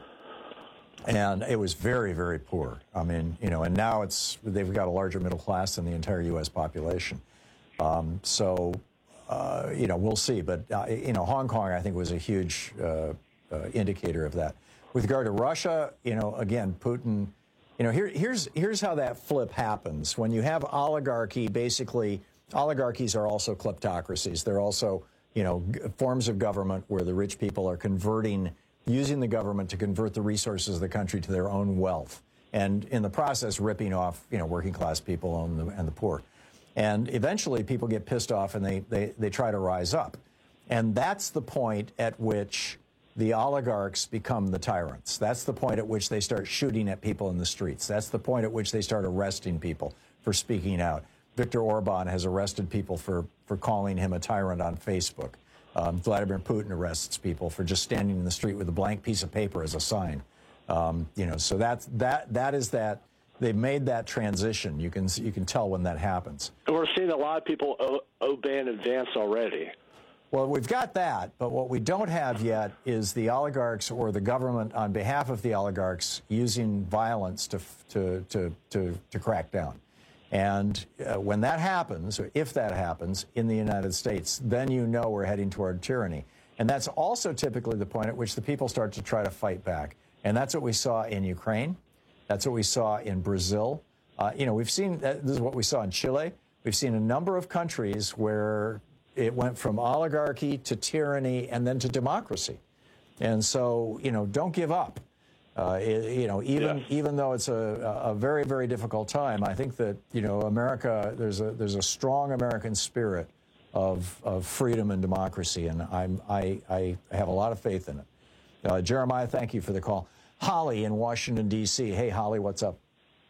And it was very, very poor. I mean, you know, and now it's, they've got a larger middle class than the entire U S population. Um, so, uh, you know, we'll see. But, uh, you know, Hong Kong, I think, was a huge uh, uh, indicator of that. With regard to Russia, you know, again, Putin, you know, here, here's, here's how that flip happens. When you have oligarchy, basically, oligarchies are also kleptocracies. They're also, you know, g- forms of government where the rich people are converting using the government to convert the resources of the country to their own wealth, and in the process ripping off, you know, working class people and the, and the poor. And eventually people get pissed off and they, they, they try to rise up. And that's the point at which the oligarchs become the tyrants. That's the point at which they start shooting at people in the streets. That's the point at which they start arresting people for speaking out. Viktor Orban has arrested people for, for calling him a tyrant on Facebook. Um, Vladimir Putin arrests people for just standing in the street with a blank piece of paper as a sign. Um, you know, so that's that. That is that. They've made that transition. You can you can tell when that happens. And we're seeing a lot of people o- obey in advance already. Well, we've got that, but what we don't have yet is the oligarchs or the government on behalf of the oligarchs using violence to to to to, to crack down. And uh, when that happens, or if that happens in the United States, then you know we're heading toward tyranny. And that's also typically the point at which the people start to try to fight back. And that's what we saw in Ukraine. That's what we saw in Brazil. Uh, you know, we've seen, uh, this is what we saw in Chile. We've seen a number of countries where it went from oligarchy to tyranny and then to democracy. And so, you know, don't give up. Uh, it, you know, even yes. even though it's a, a very, very difficult time, I think that, you know, America, there's a there's a strong American spirit of of freedom and democracy, and I'm I I have a lot of faith in it. Uh, Jeremiah, thank you for the call. Holly in Washington D C. Hey, Holly, what's up?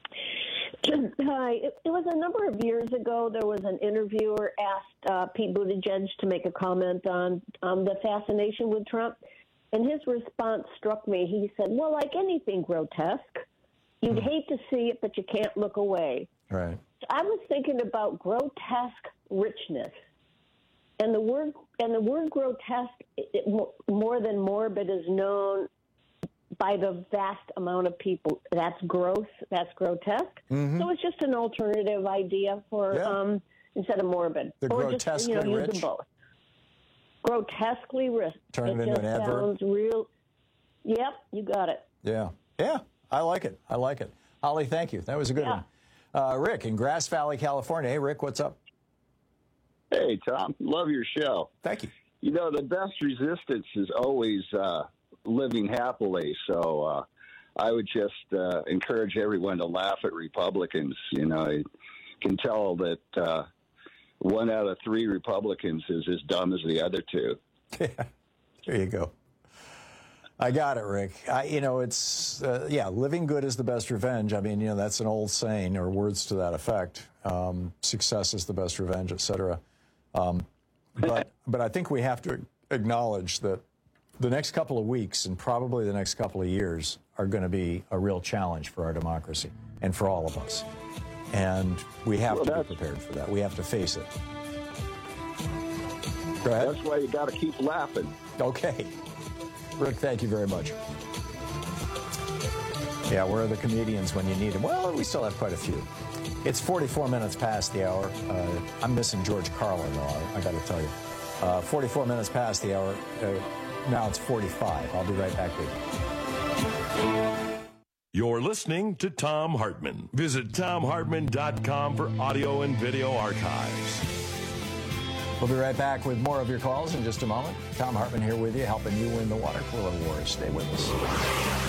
Hi. It, it was a number of years ago. There was an interviewer asked uh, Pete Buttigieg to make a comment on um, the fascination with Trump. And his response struck me. He said, well, like anything grotesque, you'd mm-hmm. hate to see it, but you can't look away. Right. So I was thinking about grotesque richness. And the word and the word grotesque, it, it, more than morbid, is known by the vast amount of people. That's gross. That's grotesque. Mm-hmm. So it's just an alternative idea for yeah. um, instead of morbid. The or grotesquely just, you know, rich. Use them both. Grotesquely rich. Turn it, it into just an adverb. Sounds real. Yep, you got it. Yeah, yeah, I like it. I like it. Holly, thank you. That was a good yeah. one. Uh, Rick in Grass Valley, California. Hey, Rick, what's up? Hey, Tom. Love your show. Thank you. you know, the best resistance is always uh, living happily. So uh, I would just uh, encourage everyone to laugh at Republicans. You know, you can tell that uh, one out of three Republicans is as dumb as the other two. Yeah, there you go. I got it, Rick. I, you know, it's, uh, yeah, living good is the best revenge. I mean, you know, that's an old saying or words to that effect. Um, success is the best revenge, et cetera. Um, but, but I think we have to acknowledge that the next couple of weeks and probably the next couple of years are going to be a real challenge for our democracy and for all of us. And we have well, to be prepared for that. We have to face it. Go ahead. That's why you got to keep laughing. Okay. Rick, thank you very much. Yeah, where are the comedians when you need them? Well, we still have quite a few. It's forty-four minutes past the hour. Uh, I'm missing George Carlin, though, I, I got to tell you. Uh, forty-four minutes past the hour. Uh, now it's forty-five. I'll be right back with you. You're listening to Thom Hartmann. Visit Thom Hartmann dot com for audio and video archives. We'll be right back with more of your calls in just a moment. Thom Hartmann here with you, helping you win the water cooler wars. Stay with us.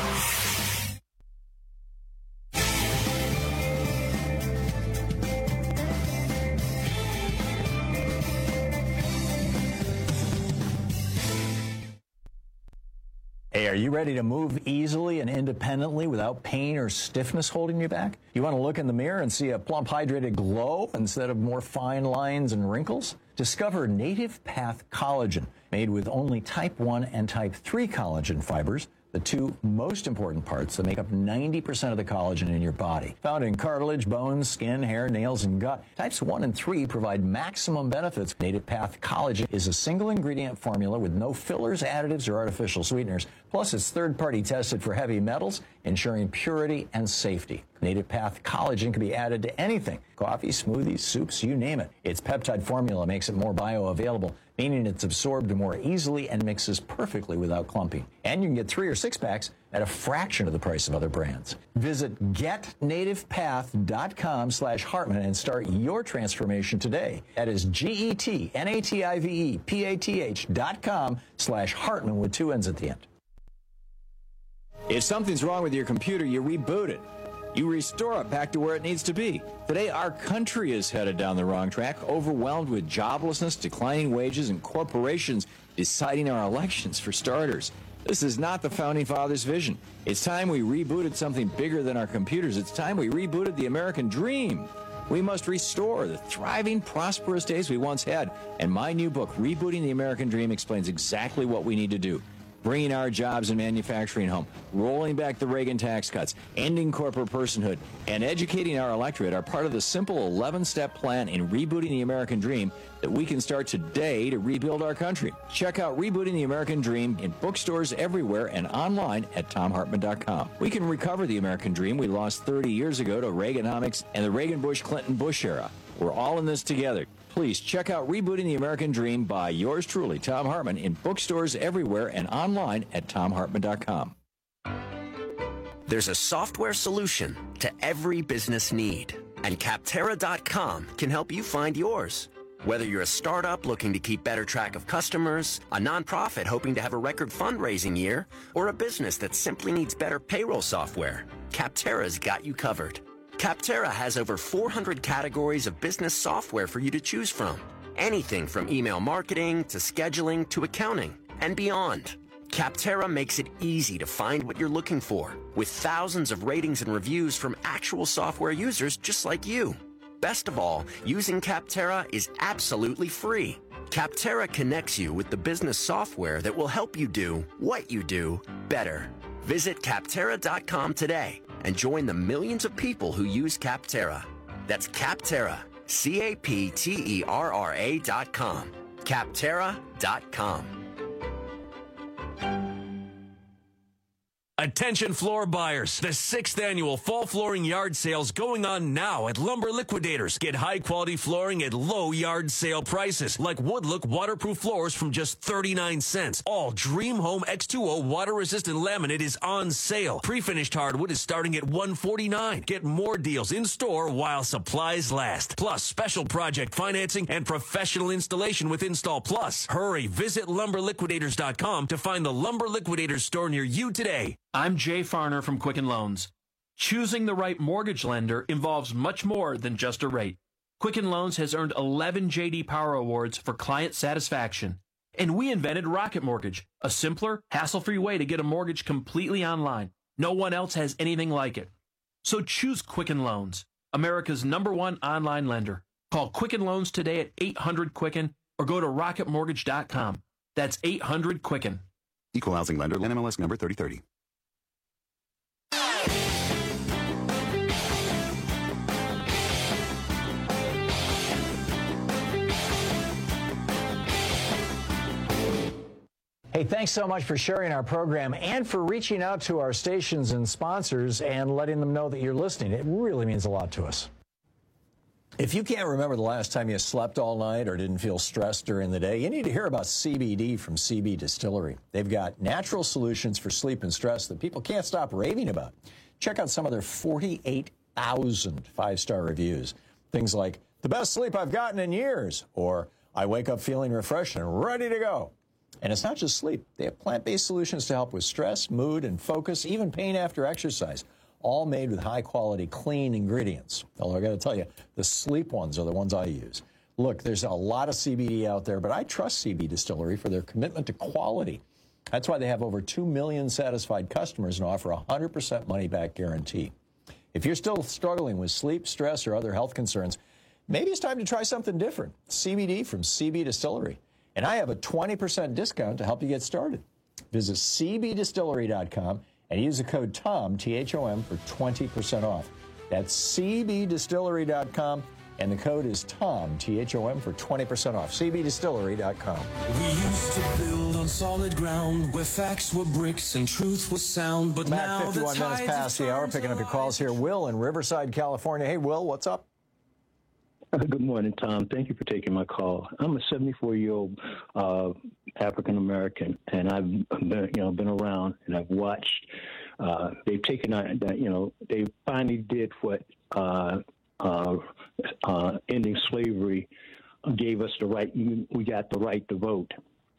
Hey, are you ready to move easily and independently without pain or stiffness holding you back? You want to look in the mirror and see a plump, hydrated glow instead of more fine lines and wrinkles? Discover Native Path Collagen, made with only type one and type three collagen fibers, the two most important parts that make up ninety percent of the collagen in your body. Found in cartilage, bones, skin, hair, nails, and gut, types one and three provide maximum benefits. Native Path Collagen is a single ingredient formula with no fillers, additives, or artificial sweeteners. Plus, it's third-party tested for heavy metals, ensuring purity and safety. Native Path Collagen can be added to anything. Coffee, smoothies, soups, you name it. Its peptide formula makes it more bioavailable, meaning it's absorbed more easily and mixes perfectly without clumping. And you can get three or six packs at a fraction of the price of other brands. Visit get native path dot com slash Hartmann and start your transformation today. That is G E T N A T I V E P A T H dot com slash Hartmann with two N's at the end. If something's wrong with your computer, you reboot it. You restore it back to where it needs to be. Today, our country is headed down the wrong track, overwhelmed with joblessness, declining wages, and corporations deciding our elections for starters. This is not the Founding Fathers' vision. It's time we rebooted something bigger than our computers. It's time we rebooted the American dream. We must restore the thriving, prosperous days we once had. And my new book, Rebooting the American Dream, explains exactly what we need to do. Bringing our jobs and manufacturing home, rolling back the Reagan tax cuts, ending corporate personhood, and educating our electorate are part of the simple eleven-step plan in rebooting the American dream that we can start today to rebuild our country. Check out Rebooting the American Dream in bookstores everywhere and online at Thom Hartmann dot com. We can recover the American dream we lost thirty years ago to Reaganomics and the Reagan-Bush-Clinton-Bush era. We're all in this together. Please check out Rebooting the American Dream by yours truly, Thom Hartmann, in bookstores everywhere and online at Thom Hartmann dot com. There's a software solution to every business need, and Capterra dot com can help you find yours. Whether you're a startup looking to keep better track of customers, a nonprofit hoping to have a record fundraising year, or a business that simply needs better payroll software, Capterra's got you covered. Capterra has over four hundred categories of business software for you to choose from. Anything from email marketing to scheduling to accounting and beyond. Capterra makes it easy to find what you're looking for, with thousands of ratings and reviews from actual software users just like you. Best of all, using Capterra is absolutely free. Capterra connects you with the business software that will help you do what you do better. Visit Capterra dot com today and join the millions of people who use Capterra. That's Capterra, C A P T E R R A dot com. Capterra dot com. Attention floor buyers. The sixth annual fall flooring yard sale's going on now at Lumber Liquidators. Get high quality flooring at low yard sale prices, like Woodlook waterproof floors from just thirty-nine cents. All Dream Home X two O water resistant laminate is on sale. Pre-finished hardwood is starting at one forty-nine. Get more deals in store while supplies last. Plus special project financing and professional installation with Install Plus. Hurry, visit lumber liquidators dot com to find the Lumber Liquidators store near you today. I'm Jay Farner from Quicken Loans. Choosing the right mortgage lender involves much more than just a rate. Quicken Loans has earned eleven J D Power Awards for client satisfaction. And we invented Rocket Mortgage, a simpler, hassle-free way to get a mortgage completely online. No one else has anything like it. So choose Quicken Loans, America's number one online lender. Call Quicken Loans today at eight hundred Quicken or go to rocket mortgage dot com. That's eight hundred Quicken. Equal housing lender, N M L S number thirty thirty. Hey, thanks so much for sharing our program and for reaching out to our stations and sponsors and letting them know that you're listening. It really means a lot to us. If you can't remember the last time you slept all night or didn't feel stressed during the day, you need to hear about C B D from C B Distillery. They've got natural solutions for sleep and stress that people can't stop raving about. Check out some of their forty-eight thousand five-star reviews. Things like, the best sleep I've gotten in years, or I wake up feeling refreshed and ready to go. And it's not just sleep. They have plant-based solutions to help with stress, mood, and focus, even pain after exercise, all made with high-quality, clean ingredients. Although I got to tell you, the sleep ones are the ones I use. Look, there's a lot of C B D out there, but I trust C B Distillery for their commitment to quality. That's why they have over two million satisfied customers and offer a one hundred percent money-back guarantee. If you're still struggling with sleep, stress, or other health concerns, maybe it's time to try something different. C B D from C B Distillery. And I have a twenty percent discount to help you get started. Visit C B distillery dot com and use the code TOM, T H O M, for twenty percent off. That's C B distillery dot com, and the code is TOM, T H O M, for twenty percent off. C B distillery dot com. We used to build on solid ground where facts were bricks and truth was sound, but Back now fifty-one minutes past the hour, picking up your calls here. Will in Riverside, California. Hey, Will, what's up? Good morning, Tom. Thank you for taking my call. I'm a seventy-four-year-old uh, African American, and I've been, you know, been around and I've watched. Uh, they've taken out, you know, they finally did what uh, uh, uh, ending slavery gave us the right. We got the right to vote,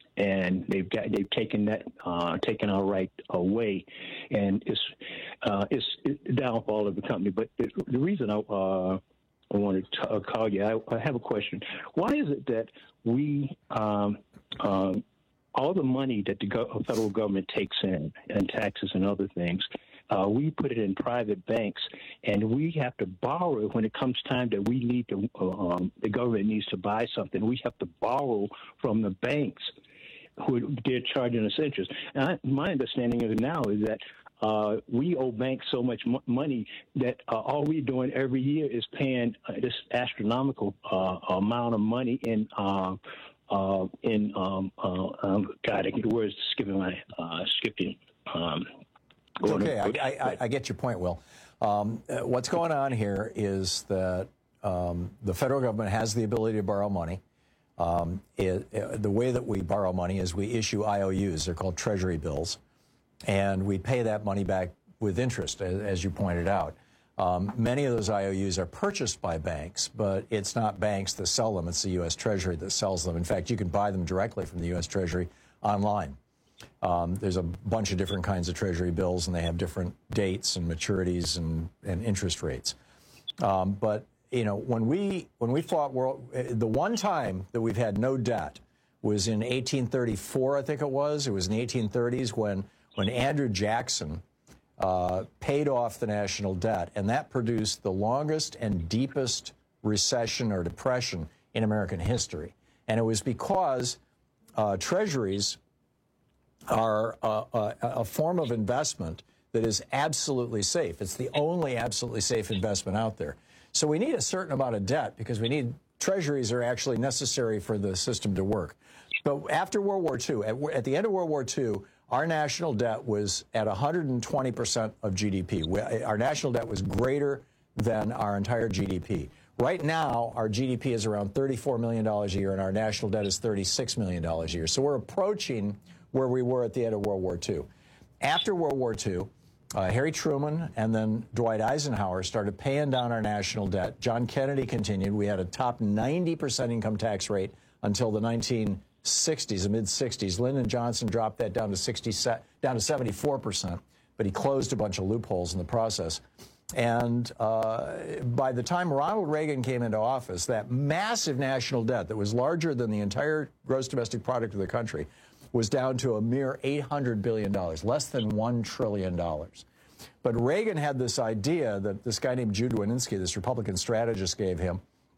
and they've got they've taken that uh, taken our right away, and it's uh, it's, it's the downfall of the company. But the, the reason I uh, I wanted to uh, call you. I, I have a question. Why is it that we, um, um, all the money that the go- federal government takes in, and taxes and other things, uh, we put it in private banks, and we have to borrow it when it comes time that we need to, uh, um, the government needs to buy something. We have to borrow from the banks who they're charging us interest. And I, my understanding of it now is that Uh, we owe banks so much m- money that uh, all we're doing every year is paying uh, this astronomical uh, amount of money in uh, uh, in um, uh, um, God, I get the words skipping my uh, skipping. Um, it's okay. I, I, I get your point, Will. Um, uh, what's going on here is that um, the federal government has the ability to borrow money. Um, it, it, the way that we borrow money is we issue I O Us. They're called Treasury bills. And we pay that money back with interest, as you pointed out. Um, many of those I O Us are purchased by banks, but it's not banks that sell them. It's the U S Treasury that sells them. In fact, you can buy them directly from the U S Treasury online. Um, there's a bunch of different kinds of Treasury bills, and they have different dates and maturities and, and interest rates. Um, but, you know, when we, when we fought world, the one time that we've had no debt was in eighteen thirty-four, I think it was. It was in the eighteen thirties when when Andrew Jackson uh, paid off the national debt, and that produced the longest and deepest recession or depression in American history. And it was because uh, treasuries are a, a, a form of investment that is absolutely safe. It's the only absolutely safe investment out there. So we need a certain amount of debt because we need treasuries are actually necessary for the system to work. But after World War Two, at, at the end of World War Two, our national debt was at one hundred twenty percent of G D P. We, our national debt was greater than our entire G D P. Right now, our G D P is around thirty-four million dollars a year, and our national debt is thirty-six million dollars a year. So we're approaching where we were at the end of World War Two. After World War Two, uh, Harry Truman and then Dwight Eisenhower started paying down our national debt. John Kennedy continued. We had a top ninety percent income tax rate until the nineteen sixties, the mid-sixties. Lyndon Johnson dropped that down to sixty, down to seventy-four percent, but he closed a bunch of loopholes in the process. And uh, by the time Ronald Reagan came into office, that massive national debt that was larger than the entire gross domestic product of the country was down to a mere eight hundred billion dollars, less than one trillion dollars. But Reagan had this idea that this guy named Jude Wanniski, this Republican strategist, gave him,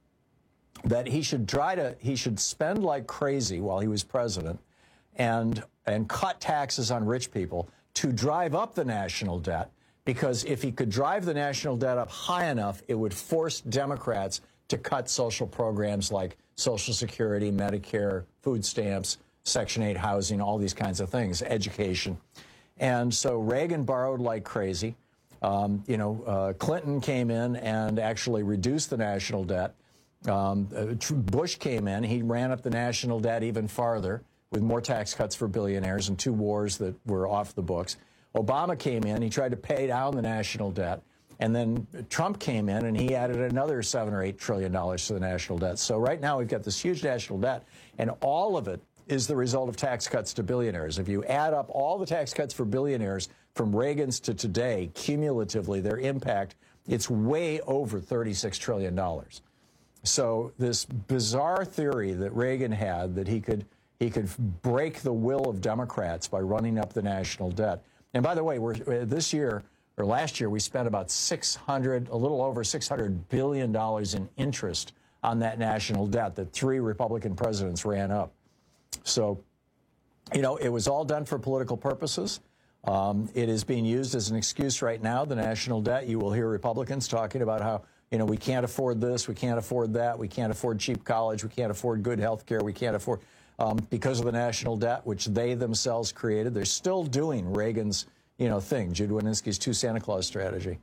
that he should try to, he should spend like crazy while he was president and, and cut taxes on rich people to drive up the national debt, because if he could drive the national debt up high enough, it would force Democrats to cut social programs like Social Security, Medicare, food stamps, Section eight housing, all these kinds of things, education. And so Reagan borrowed like crazy. Um, you know, uh, Clinton came in and actually reduced the national debt. Um, uh, Bush came in. He ran up the national debt even farther with more tax cuts for billionaires and two wars that were off the books. Obama came in. He tried to pay down the national debt. And then Trump came in, and he added another seven or eight trillion dollars to the national debt. So right now we've got this huge national debt, and all of it is the result of tax cuts to billionaires. If you add up all the tax cuts for billionaires from Reagan's to today, cumulatively, their impact, it's way over thirty-six trillion dollars. So this bizarre theory that Reagan had that he could he could break the will of Democrats by running up the national debt. And by the way, we're this year or last year we spent about six hundred, a little over six hundred billion dollars in interest on that national debt that three Republican presidents ran up. So, you know, it was all done for political purposes. Um, it is being used as an excuse right now, the national debt. You will hear Republicans talking about how, you know, we can't afford this, we can't afford that, we can't afford cheap college, we can't afford good health care, we can't afford, um, because of the national debt, which they themselves created. They're still doing Reagan's, you know, thing, Jude Wanniski's two Santa Claus strategy.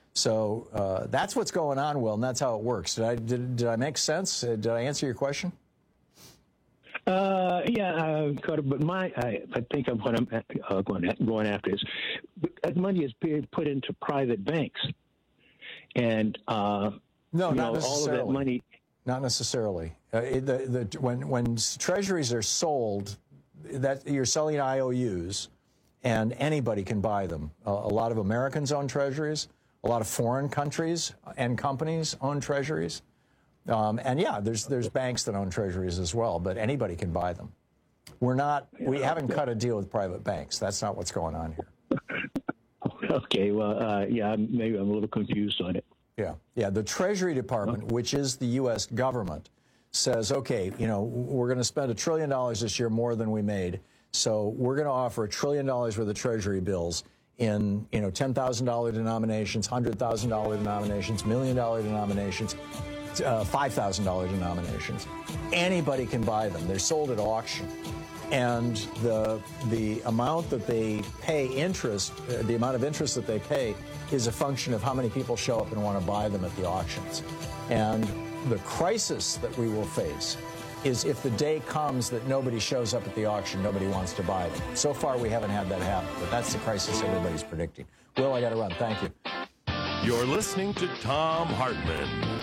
So uh, that's what's going on, Will, and that's how it works. Did I, did, did I make sense? Uh, did I answer your question? Uh, yeah, uh, Carter, but my, I, I think I'm, what I'm uh, going, going after is that money is being put into private banks. And, uh, no, you not know, necessarily. all of that money. Not necessarily. Uh, the, the, when, when treasuries are sold, that you're selling I O Us, and anybody can buy them. Uh, a lot of Americans own treasuries. A lot of foreign countries and companies own treasuries. Um, and yeah, there's there's banks that own treasuries as well, but anybody can buy them. We're not, we haven't cut a deal with private banks. That's not what's going on here. Okay, well, uh, yeah, maybe I'm a little confused on it. Yeah, yeah. The Treasury Department, which is the U S government, says, okay, you know, we're going to spend a trillion dollars this year more than we made, so we're going to offer a trillion dollars worth of Treasury bills in, you know, ten thousand dollar denominations, one hundred thousand dollar denominations, million dollar denominations. Uh, five thousand dollar denominations. Anybody can buy them. They're sold at auction. And the the amount that they pay interest, uh, the amount of interest that they pay is a function of how many people show up and want to buy them at the auctions. And the crisis that we will face is if the day comes that nobody shows up at the auction, nobody wants to buy them. So far, we haven't had that happen, but that's the crisis everybody's predicting. Will, I got to run. Thank you. You're listening to Thom Hartmann.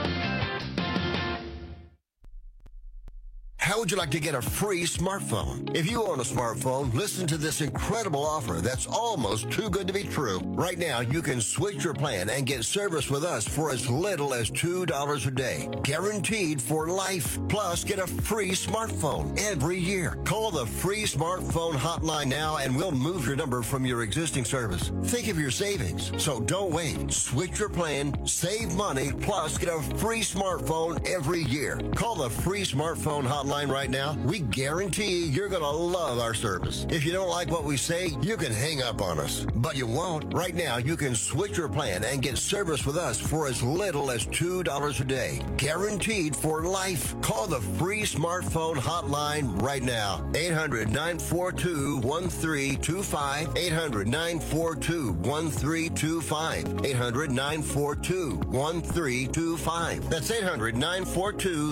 How would you like to get a free smartphone? If you own a smartphone, listen to this incredible offer that's almost too good to be true. Right now, you can switch your plan and get service with us for as little as two dollars a day. Guaranteed for life. Plus, get a free smartphone every year. Call the free smartphone hotline now and we'll move your number from your existing service. Think of your savings. So don't wait. Switch your plan, save money, plus get a free smartphone every year. Call the free smartphone hotline hotline right now, we guarantee you're going to love our service. If you don't like what we say, you can hang up on us. But you won't. Right now, you can switch your plan and get service with us for as little as two dollars a day. Guaranteed for life. Call the free smartphone hotline right now. eight hundred, nine four two, one three two five. eight hundred, nine four two, one three two five. eight hundred, nine four two, one three two five. That's eight hundred, nine four two.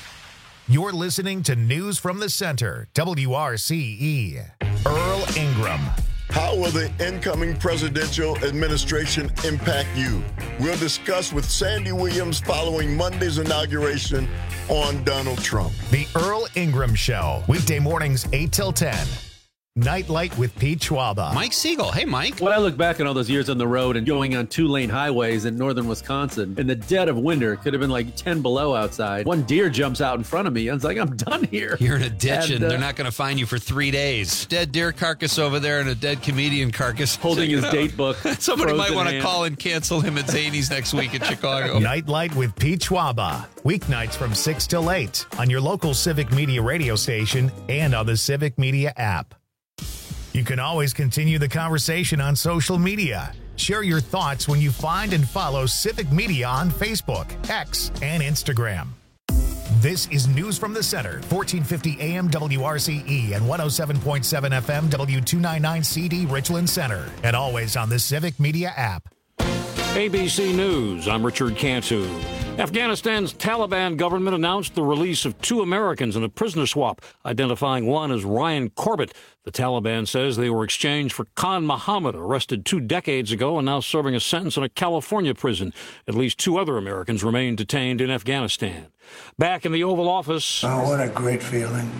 You're listening to News from the Center, W R C E. Earl Ingram. How will the incoming presidential administration impact you? We'll discuss with Sandy Williams following Monday's inauguration on Donald Trump. The Earl Ingram Show, weekday mornings eight till ten. Nightlight with Pete Schwaba. Mike Siegel. Hey, Mike. When I look back on all those years on the road and going on two-lane highways in northern Wisconsin, in the dead of winter, it could have been like ten below outside. One deer jumps out in front of me. I was like, I'm done here. You're in a ditch, and, and uh, they're not going to find you for three days. Dead deer carcass over there and a dead comedian carcass. Holding his date book. Somebody might want to call and cancel him at Zany's next week in Chicago. Nightlight with Pete Schwaba. Weeknights from six till eight on your local Civic Media radio station and on the Civic Media app. You can always continue the conversation on social media. Share your thoughts when you find and follow Civic Media on Facebook, X, and Instagram. This is News from the Center, fourteen fifty A M W R C E and one oh seven point seven F M W two ninety-nine C D Richland Center, and always on the Civic Media app. A B C News, I'm Richard Cantu. Afghanistan's Taliban government announced the release of two Americans in a prisoner swap, identifying one as Ryan Corbett. The Taliban says they were exchanged for Khan Muhammad, arrested two decades ago and now serving a sentence in a California prison. At least two other Americans remain detained in Afghanistan. Back in the Oval Office. Oh, what a great feeling.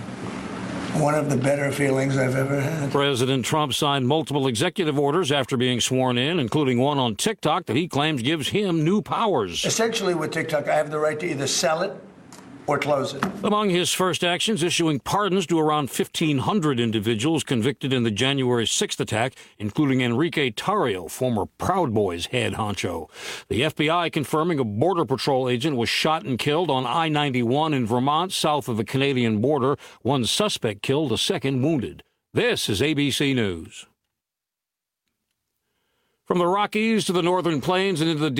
One of the better feelings I've ever had. President Trump signed multiple executive orders after being sworn in, including one on TikTok that he claims gives him new powers. Essentially, with TikTok, I have the right to either sell it or close it. Among his first actions, issuing pardons to around fifteen hundred individuals convicted in the January sixth attack, including Enrique Tarrio, former Proud Boys head honcho. The F B I confirming a Border Patrol agent was shot and killed on I ninety-one in Vermont, south of the Canadian border. One suspect killed, a second wounded. This is A B C News. From the Rockies to the Northern Plains and into the